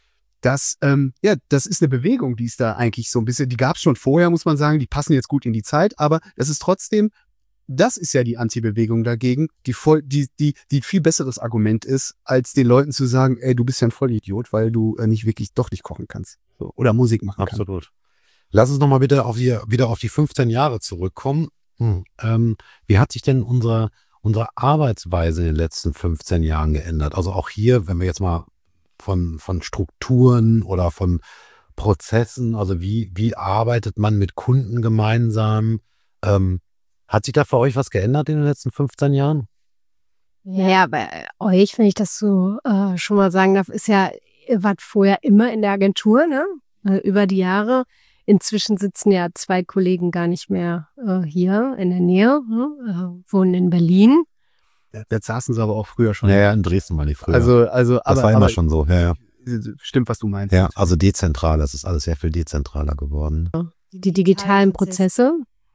Das, ähm, ja, das ist eine Bewegung, die ist da eigentlich so ein bisschen, die gab es schon vorher, muss man sagen, die passen jetzt gut in die Zeit, aber das ist trotzdem, das ist ja die Anti-Bewegung dagegen, die voll, die, die, die viel besseres Argument ist, als den Leuten zu sagen, ey, du bist ja ein Vollidiot, weil du äh, nicht wirklich, doch nicht kochen kannst. So, oder Musik machen kannst. Absolut. Lass uns nochmal bitte auf die, wieder auf die fünfzehn Jahre zurückkommen. Hm. Ähm, wie hat sich denn unsere, unsere Arbeitsweise in den letzten fünfzehn Jahren geändert? Also auch hier, wenn wir jetzt mal von, von Strukturen oder von Prozessen, also wie, wie arbeitet man mit Kunden gemeinsam? Ähm, hat sich da für euch was geändert in den letzten fünfzehn Jahren? Ja, bei euch, wenn ich das so äh, schon mal sagen darf, ist ja, ihr wart vorher immer in der Agentur, ne? Äh, über die Jahre. Inzwischen sitzen ja zwei Kollegen gar nicht mehr äh, hier in der Nähe, ne? äh, wohnen in Berlin. Ja, jetzt saßen sie aber auch früher schon. Ja, ja, in Dresden war die früher. Also, also, das aber, war immer aber, schon so, ja, ja. Stimmt, was du meinst. Ja, also dezentral, das ist alles sehr viel dezentraler geworden. Die digitalen Prozesse.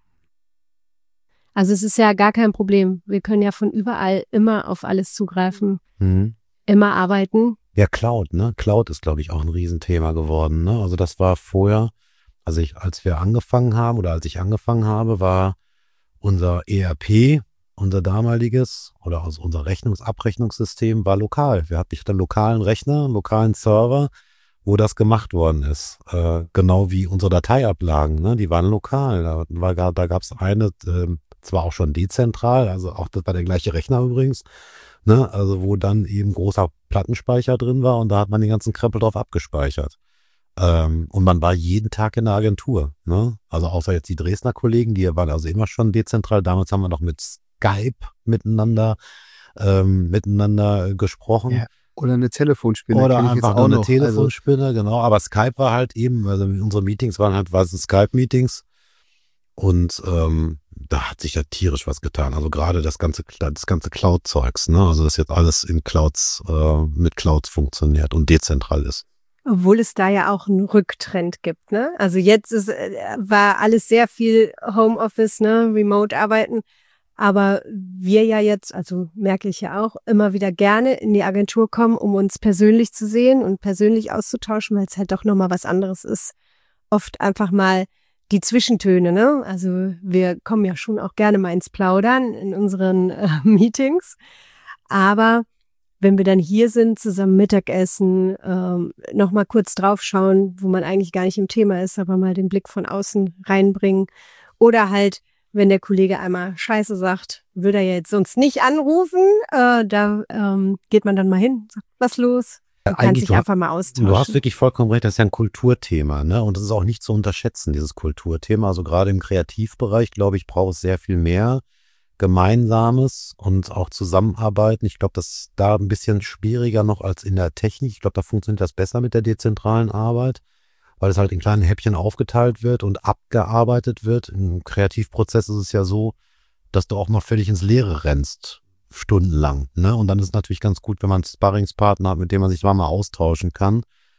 Also es ist ja gar kein Problem. Wir können ja von überall immer auf alles zugreifen, Mhm. immer arbeiten. Ja, Cloud, ne? Cloud ist, glaube ich, auch ein Riesenthema geworden, ne? Also das war vorher, also ich, als wir angefangen haben oder als ich angefangen habe, war unser E R P, unser damaliges oder also unser Rechnungsabrechnungssystem war lokal. Wir hatten einen lokalen Rechner, einen lokalen Server, wo das gemacht worden ist. Äh, genau wie unsere Dateiablagen, ne? Die waren lokal. Da, war, da gab es eine, äh, zwar auch schon dezentral, also auch das war der gleiche Rechner übrigens, ne? Also wo dann eben großer Plattenspeicher drin war und da hat man den ganzen Krempel drauf abgespeichert. Ähm, und man war jeden Tag in der Agentur, ne? Also außer jetzt die Dresdner Kollegen, die waren also immer schon dezentral. Damals haben wir noch mit Skype miteinander ähm, miteinander gesprochen. Ja. Oder eine Telefonspinne. Oder kenn ich einfach jetzt nur auch eine noch. Telefonspinne, genau. Aber Skype war halt eben, also unsere Meetings waren halt, was Skype-Meetings. Und ähm, da hat sich ja tierisch was getan. Also gerade das ganze, das ganze Cloud-Zeugs, ne? Also dass jetzt alles in Clouds, äh, mit Clouds funktioniert und dezentral ist. Obwohl es da ja auch einen Rücktrend gibt, ne? Also jetzt ist, war alles sehr viel Homeoffice, ne, Remote-Arbeiten. Aber wir ja jetzt, also merke ich ja auch, immer wieder gerne in die Agentur kommen, um uns persönlich zu sehen und persönlich auszutauschen, weil es halt doch nochmal was anderes ist. Oft einfach mal die Zwischentöne, ne? Also wir kommen ja schon auch gerne mal ins Plaudern in unseren äh, Meetings. Aber wenn wir dann hier sind, zusammen Mittagessen, ähm, nochmal kurz draufschauen, wo man eigentlich gar nicht im Thema ist, aber mal den Blick von außen reinbringen. Oder halt, wenn der Kollege einmal Scheiße sagt, würde er ja jetzt sonst nicht anrufen. Äh, da ähm, geht man dann mal hin, sagt, was los? Man kann sich einfach mal austauschen. Du hast wirklich vollkommen recht, das ist ja ein Kulturthema, ne? Und das ist auch nicht zu unterschätzen, dieses Kulturthema. Also gerade im Kreativbereich, glaube ich, braucht es sehr viel mehr Gemeinsames und auch Zusammenarbeiten. Ich glaube, das ist da ein bisschen schwieriger noch als in der Technik. Ich glaube, da funktioniert das besser mit der dezentralen Arbeit, weil es halt in kleinen Häppchen aufgeteilt wird und abgearbeitet wird. Im Kreativprozess ist es ja so, dass du auch mal völlig ins Leere rennst, stundenlang. Ne? Und dann ist es natürlich ganz gut, wenn man einen Sparringspartner hat, mit dem man sich mal austauschen kann,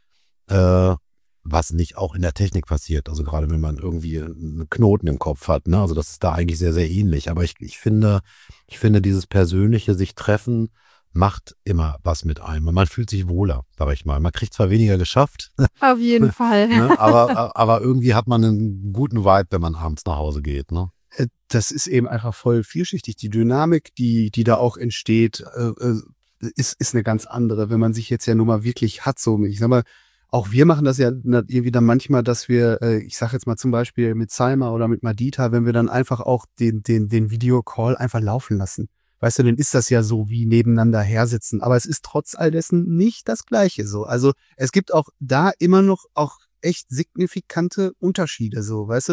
äh, was nicht auch in der Technik passiert. Also gerade wenn man irgendwie einen Knoten im Kopf hat. Ne? Also das ist da eigentlich sehr, sehr ähnlich. Aber ich, ich finde, ich finde dieses persönliche sich treffen macht immer was mit einem. Man fühlt sich wohler, sag ich mal. Man kriegt zwar weniger geschafft. Auf jeden Fall. Ne? Aber, aber irgendwie hat man einen guten Vibe, wenn man abends nach Hause geht. Ne? Das ist eben einfach voll vielschichtig. Die Dynamik, die, die da auch entsteht, äh, ist, ist eine ganz andere. Wenn man sich jetzt ja nun mal wirklich hat, so, ich sag mal, auch wir machen das ja irgendwie dann manchmal, dass wir, äh, ich sag jetzt mal zum Beispiel mit Salma oder mit Madita, wenn wir dann einfach auch den, den, den Videocall einfach laufen lassen. Weißt du, dann ist das ja so wie nebeneinander hersitzen. Aber es ist trotz all dessen nicht das Gleiche so. Also es gibt auch da immer noch auch echt signifikante Unterschiede so, weißt du?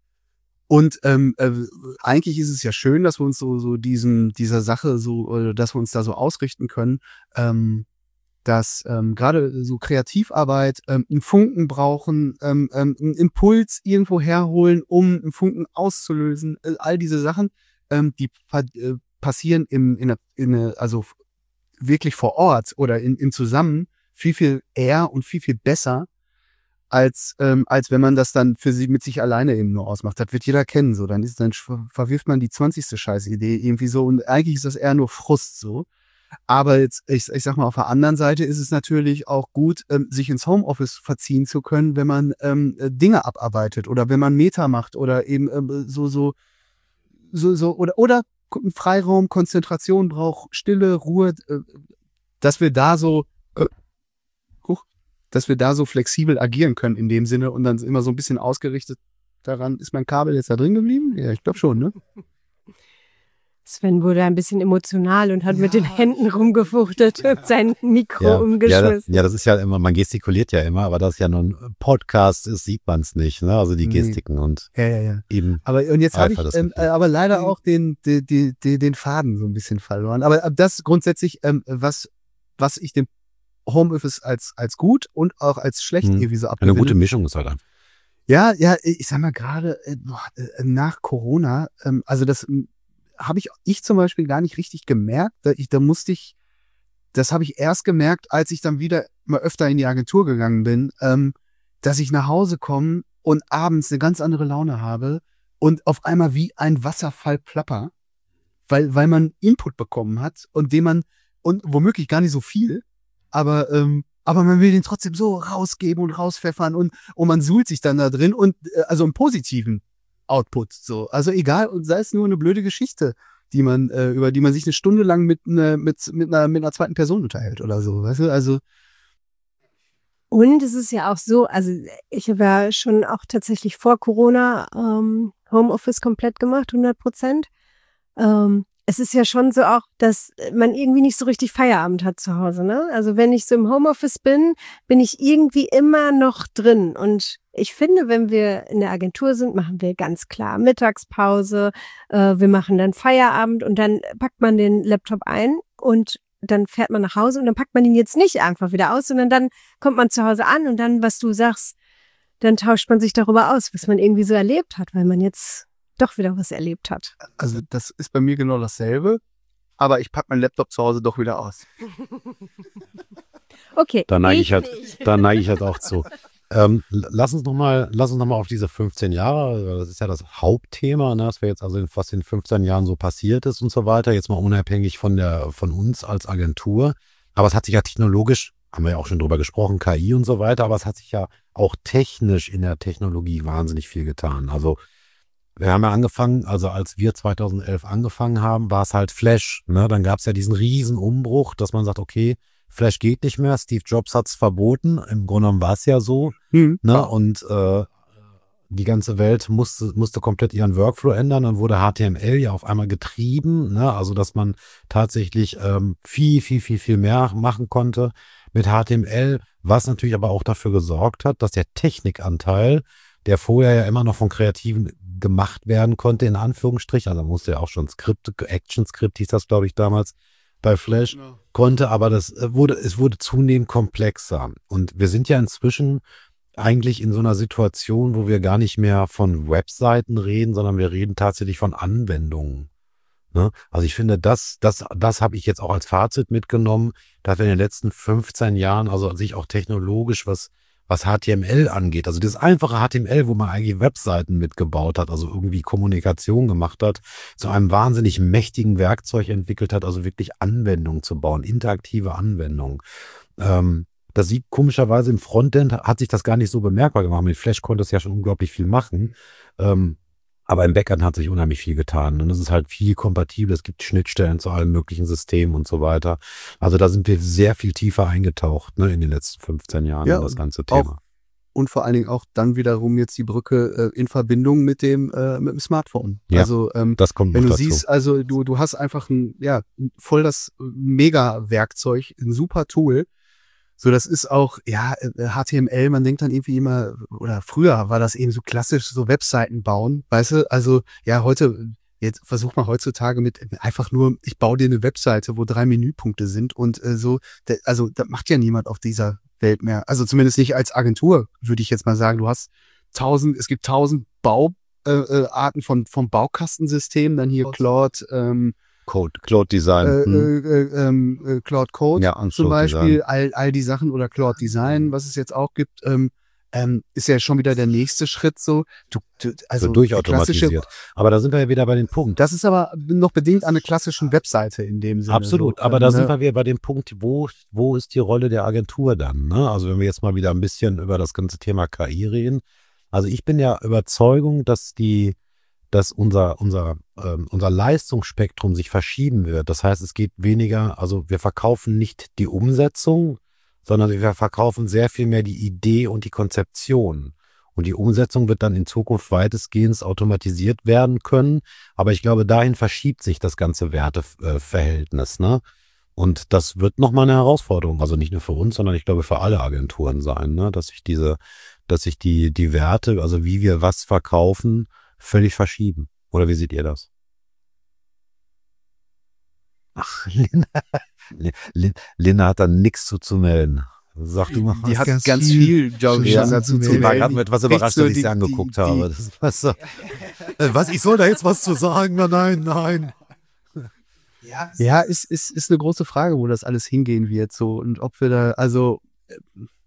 Und ähm, äh, eigentlich ist es ja schön, dass wir uns so so diesen dieser Sache so, äh, dass wir uns da so ausrichten können, ähm, dass ähm, gerade so Kreativarbeit ähm, einen Funken brauchen, ähm, ähm, einen Impuls irgendwo herholen, um einen Funken auszulösen. Äh, all diese Sachen, ähm, die äh, passieren im, in, in, also wirklich vor Ort oder in, in zusammen viel, viel eher und viel, viel besser, als, ähm, als wenn man das dann für sie mit sich alleine eben nur ausmacht. Das wird jeder kennen, so. Dann ist, dann verwirft man die zwanzigste Scheißidee irgendwie so und eigentlich ist das eher nur Frust, so. Aber jetzt, ich, ich sag mal, auf der anderen Seite ist es natürlich auch gut, ähm, sich ins Homeoffice verziehen zu können, wenn man ähm, Dinge abarbeitet oder wenn man Meta macht oder eben ähm, so, so, so, so, oder, oder Freiraum, Konzentration braucht, Stille, Ruhe, äh, dass wir da so, äh, huch, dass wir da so flexibel agieren können in dem Sinne und dann immer so ein bisschen ausgerichtet daran, ist mein Kabel jetzt da drin geblieben? Ja, ich glaube schon, ne? Sven wurde ein bisschen emotional und hat ja mit den Händen rumgefuchtelt und sein Mikro ja, umgeschmissen. Ja das, ja, das ist ja immer, man gestikuliert ja immer, aber das ja nur ein Podcast ist, sieht man es nicht, ne? Also die Gestiken nee. und ja, ja, ja. eben. Aber und jetzt habe ich ähm, aber leider auch den, den, den, den Faden so ein bisschen verloren. Aber das grundsätzlich, ähm, was, was ich dem Homeoffice als, als gut und auch als schlecht hm. irgendwie so abgewinne. Eine gute Mischung ist halt einfach. Ja, ja, ich sag mal gerade äh, nach Corona, ähm, also das habe ich ich zum Beispiel gar nicht richtig gemerkt. Da, ich, da musste ich, das habe ich erst gemerkt, als ich dann wieder mal öfter in die Agentur gegangen bin, ähm, dass ich nach Hause komme und abends eine ganz andere Laune habe und auf einmal wie ein Wasserfall plapper, weil, weil man Input bekommen hat und den man, und womöglich gar nicht so viel, aber, ähm, aber man will den trotzdem so rausgeben und rauspfeffern und, und man suhlt sich dann da drin und, äh, also im positiven Output, so. Also egal, und sei es nur eine blöde Geschichte, die man, äh, über die man sich eine Stunde lang mit, ne, mit, mit, einer, mit einer zweiten Person unterhält oder so, weißt du, also. Und es ist ja auch so, also ich habe ja schon auch tatsächlich vor Corona ähm, Homeoffice komplett gemacht, hundert Prozent. Ähm, es ist ja schon so auch, dass man irgendwie nicht so richtig Feierabend hat zu Hause, ne? Also wenn ich so im Homeoffice bin, bin ich irgendwie immer noch drin. Und ich finde, wenn wir in der Agentur sind, machen wir ganz klar Mittagspause, äh, wir machen dann Feierabend und dann packt man den Laptop ein und dann fährt man nach Hause und dann packt man ihn jetzt nicht einfach wieder aus, sondern dann kommt man zu Hause an und dann, was du sagst, dann tauscht man sich darüber aus, was man irgendwie so erlebt hat, weil man jetzt doch wieder was erlebt hat. Also das ist bei mir genau dasselbe, aber ich packe meinen Laptop zu Hause doch wieder aus. Okay. Da neige ich, ich halt, nicht. da neige ich halt auch zu. Ähm, lass uns nochmal, lass uns noch mal auf diese fünfzehn Jahre, das ist ja das Hauptthema, ne, was wir jetzt also in fast in fünfzehn Jahren so passiert ist und so weiter, jetzt mal unabhängig von der, von uns als Agentur. Aber es hat sich ja technologisch, haben wir ja auch schon drüber gesprochen, K I und so weiter, aber es hat sich ja auch technisch in der Technologie wahnsinnig viel getan. Also wir haben ja angefangen, also als wir zweitausendelf angefangen haben, war es halt Flash, ne, dann gab es ja diesen riesen Umbruch, dass man sagt, okay, Flash geht nicht mehr, Steve Jobs hat es verboten, im Grunde genommen war es ja so, Hm. ne? Und äh, die ganze Welt musste, musste komplett ihren Workflow ändern, dann wurde H T M L ja auf einmal getrieben, ne? Also dass man tatsächlich ähm, viel, viel, viel, viel mehr machen konnte mit H T M L, was natürlich aber auch dafür gesorgt hat, dass der Technikanteil, der vorher ja immer noch von Kreativen gemacht werden konnte, in Anführungsstrichen, also musste ja auch schon Skript, Action-Skript hieß das, glaube ich, damals, bei Flash, Genau. konnte, aber das wurde, es wurde zunehmend komplexer. Und wir sind ja inzwischen eigentlich in so einer Situation, wo wir gar nicht mehr von Webseiten reden, sondern wir reden tatsächlich von Anwendungen. Ne? Also ich finde, das, das, das habe ich jetzt auch als Fazit mitgenommen, dass wir in den letzten fünfzehn Jahren, also sich auch technologisch was was H T M L angeht, also das einfache H T M L, wo man eigentlich Webseiten mitgebaut hat, also irgendwie Kommunikation gemacht hat, zu einem wahnsinnig mächtigen Werkzeug entwickelt hat, also wirklich Anwendungen zu bauen, interaktive Anwendungen. Ähm, das sieht komischerweise im Frontend, hat sich das gar nicht so bemerkbar gemacht. Mit Flash konnte es ja schon unglaublich viel machen. Ähm, aber im Backend hat sich unheimlich viel getan. Und es ist halt viel kompatibel. Es gibt Schnittstellen zu allen möglichen Systemen und so weiter. Also da sind wir sehr viel tiefer eingetaucht, ne, in den letzten fünfzehn Jahren Ja, in das ganze auch- Thema. Und vor allen Dingen auch dann wiederum jetzt die Brücke äh, in Verbindung mit dem, äh, mit dem Smartphone. Ja. Also ähm, Das kommt wenn noch du dazu. siehst, also du, du hast einfach ein, ja, voll das Mega-Werkzeug, ein super Tool. So, das ist auch, ja, äh, H T M L, man denkt dann irgendwie immer, oder früher war das eben so klassisch, so Webseiten bauen, weißt du? Also, ja, heute, jetzt versuch mal heutzutage mit einfach nur, ich baue dir eine Webseite, wo drei Menüpunkte sind und äh, so, der, also, das macht ja niemand auf dieser Welt mehr. Also zumindest nicht als Agentur, würde ich jetzt mal sagen. Du hast tausend, es gibt tausend Bauarten äh, äh, Arten von, vom Baukastensystemen, dann hier Claude, ähm, Code, Cloud Design. äh, hm. äh, äh, ähm, äh, Claude Code Ja, und zum Claude Beispiel, Design. all, all die Sachen oder Claude Design, was es jetzt auch gibt, ähm, ähm, ist ja schon wieder der nächste Schritt so. Du, du, also so die durchautomatisiert. klassische- Aber da sind wir ja wieder bei dem Punkt. Das ist aber noch bedingt an einer klassischen Webseite in dem Sinne. Absolut, so, aber ähm, da ne? sind wir wieder bei dem Punkt, wo, wo ist die Rolle der Agentur dann? Ne? Also wenn wir jetzt mal wieder ein bisschen über das ganze Thema K I reden. Also ich bin ja Überzeugung, dass die, dass unser, unser, ähm, unser Leistungsspektrum sich verschieben wird. Das heißt, es geht weniger, also wir verkaufen nicht die Umsetzung, sondern wir verkaufen sehr viel mehr die Idee und die Konzeption. Und die Umsetzung wird dann in Zukunft weitestgehend automatisiert werden können. Aber ich glaube, dahin verschiebt sich das ganze Werteverhältnis, ne? Und das wird nochmal eine Herausforderung. Also nicht nur für uns, sondern ich glaube für alle Agenturen sein, ne? Dass sich diese, dass sich die, die Werte, also wie wir was verkaufen, völlig verschieben. Oder wie seht ihr das? Ach, Linda, Lin- Linda hat da nichts zu, zu melden. Sag du mal. Die was. hat ganz ganz, viel viel, glaube ich, Ja, schon dazu zu Sie war melden. gerade etwas Die- überrascht, so dass ich die- sie angeguckt die, habe. Die, Das ist was, so. Äh, was, ich soll da jetzt was zu sagen? Nein, nein. Ja, ja ist, ist, ist eine große Frage, wo das alles hingehen wird. So, und ob wir da, also äh,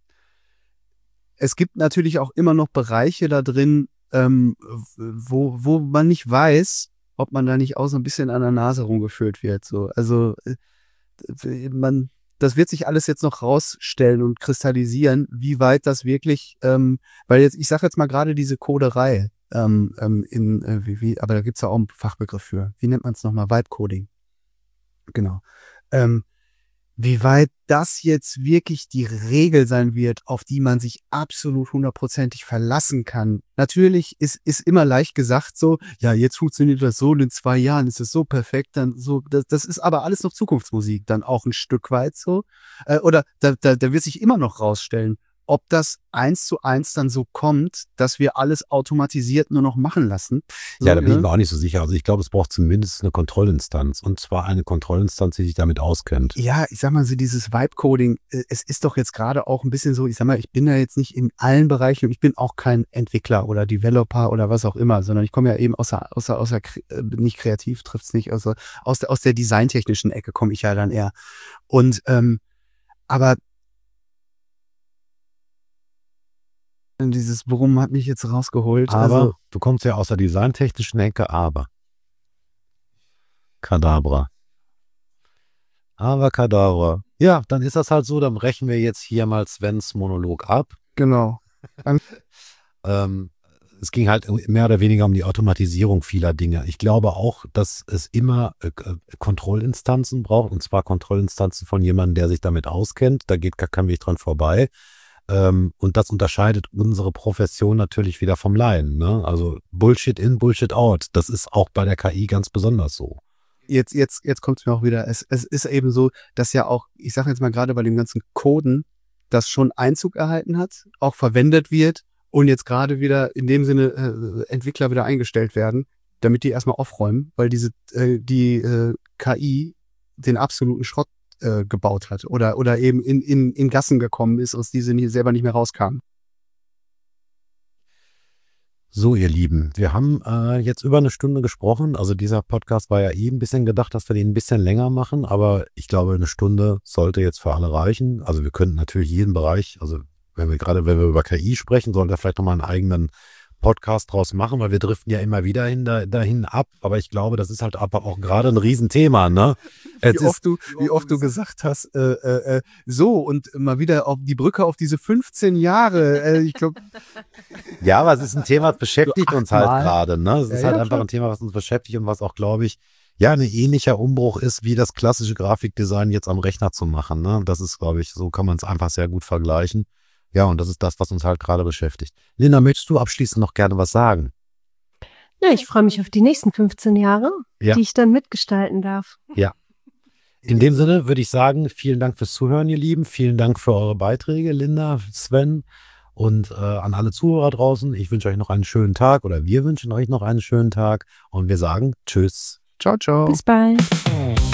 es gibt natürlich auch immer noch Bereiche da drin, ähm, wo, wo man nicht weiß, ob man da nicht auch so ein bisschen an der Nase rumgeführt wird. So. Also äh, man, das wird sich alles jetzt noch rausstellen und kristallisieren, wie weit das wirklich, ähm, weil jetzt, ich sage jetzt mal gerade diese Coderei, ähm, ähm, in, äh, wie, wie, aber da gibt's ja auch einen Fachbegriff für. Wie nennt man es nochmal? Vibe-Coding. Genau. Ähm, wie weit das jetzt wirklich die Regel sein wird, auf die man sich absolut hundertprozentig verlassen kann. Natürlich ist, ist immer leicht gesagt so, ja, jetzt funktioniert das so und in zwei Jahren ist es so perfekt, dann so, das, das ist aber alles noch Zukunftsmusik, dann auch ein Stück weit so. Äh, oder da, da, da wird sich immer noch rausstellen, ob das eins zu eins dann so kommt, dass wir alles automatisiert nur noch machen lassen. So, Ja, da bin ich ne? mir auch nicht so sicher. Also ich glaube, es braucht zumindest eine Kontrollinstanz. Und zwar eine Kontrollinstanz, die sich damit auskennt. Ja, ich sag mal so dieses Vibe-Coding, äh, es ist doch jetzt gerade auch ein bisschen so, ich sag mal, ich bin da jetzt nicht in allen Bereichen und ich bin auch kein Entwickler oder Developer oder was auch immer, sondern ich komme ja eben aus der, aus der, aus der äh, nicht kreativ, trifft's nicht, also aus der, aus der designtechnischen Ecke komme ich ja dann eher. Und, ähm, aber Dieses Brummen hat mich jetzt rausgeholt. Aber also, du kommst ja aus der designtechnischen Ecke, aber Kadabra. Aber Kadabra. Ja, dann ist das halt so, dann brechen wir jetzt hier mal Svens Monolog ab. genau. Ähm, es ging halt mehr oder weniger um die Automatisierung vieler Dinge. Ich glaube auch, dass es immer äh, Kontrollinstanzen braucht, und zwar Kontrollinstanzen von jemandem, der sich damit auskennt. Da geht gar kein Weg dran vorbei. Ähm, und das unterscheidet unsere Profession natürlich wieder vom Laien. Ne? Also Bullshit in, Bullshit out. Das ist auch bei der K I ganz besonders so. Jetzt, jetzt, jetzt kommt es mir auch wieder. Es, es ist eben so, dass ja auch, ich sage jetzt mal gerade bei dem ganzen Coden, das schon Einzug erhalten hat, auch verwendet wird und jetzt gerade wieder in dem Sinne äh, Entwickler wieder eingestellt werden, damit die erstmal aufräumen, weil diese äh, die äh, K I den absoluten Schrott äh, gebaut hat oder oder eben in, in, in Gassen gekommen ist, aus die sie nie, selber nicht mehr rauskamen. So, ihr Lieben, wir haben äh, jetzt über eine Stunde gesprochen. Also dieser Podcast war ja eh ein bisschen gedacht, dass wir den ein bisschen länger machen, aber ich glaube, eine Stunde sollte jetzt für alle reichen. Also wir könnten natürlich jeden Bereich, also wenn wir gerade, wenn wir über K I sprechen, sollten wir vielleicht nochmal einen eigenen Podcast draus machen, weil wir driften ja immer wieder hin, da, dahin ab. Aber ich glaube, das ist halt aber auch gerade ein Riesenthema, ne? Es Wie oft du, wie oft du gesagt hast, äh, äh, so und mal wieder auf die Brücke auf diese fünfzehn Jahre. Äh, ich glaube. Ja, aber es ist ein Thema, das beschäftigt uns halt Mal. gerade, ne? Es Ja, ist halt ja, einfach klar. ein Thema, was uns beschäftigt und was auch, glaube ich, ja, ein ähnlicher Umbruch ist, wie das klassische Grafikdesign jetzt am Rechner zu machen, ne? Das ist, glaube ich, so kann man es einfach sehr gut vergleichen. Ja, und das ist das, was uns halt gerade beschäftigt. Linda, möchtest du abschließend noch gerne was sagen? Ja, ich freue mich auf die nächsten fünfzehn Jahre, Ja. die ich dann mitgestalten darf. In dem Sinne würde ich sagen, vielen Dank fürs Zuhören, ihr Lieben. Vielen Dank für eure Beiträge, Linda, Sven und äh, an alle Zuhörer draußen. Ich wünsche euch noch einen schönen Tag oder wir wünschen euch noch einen schönen Tag und wir sagen Tschüss. Ciao, ciao. Bis bald.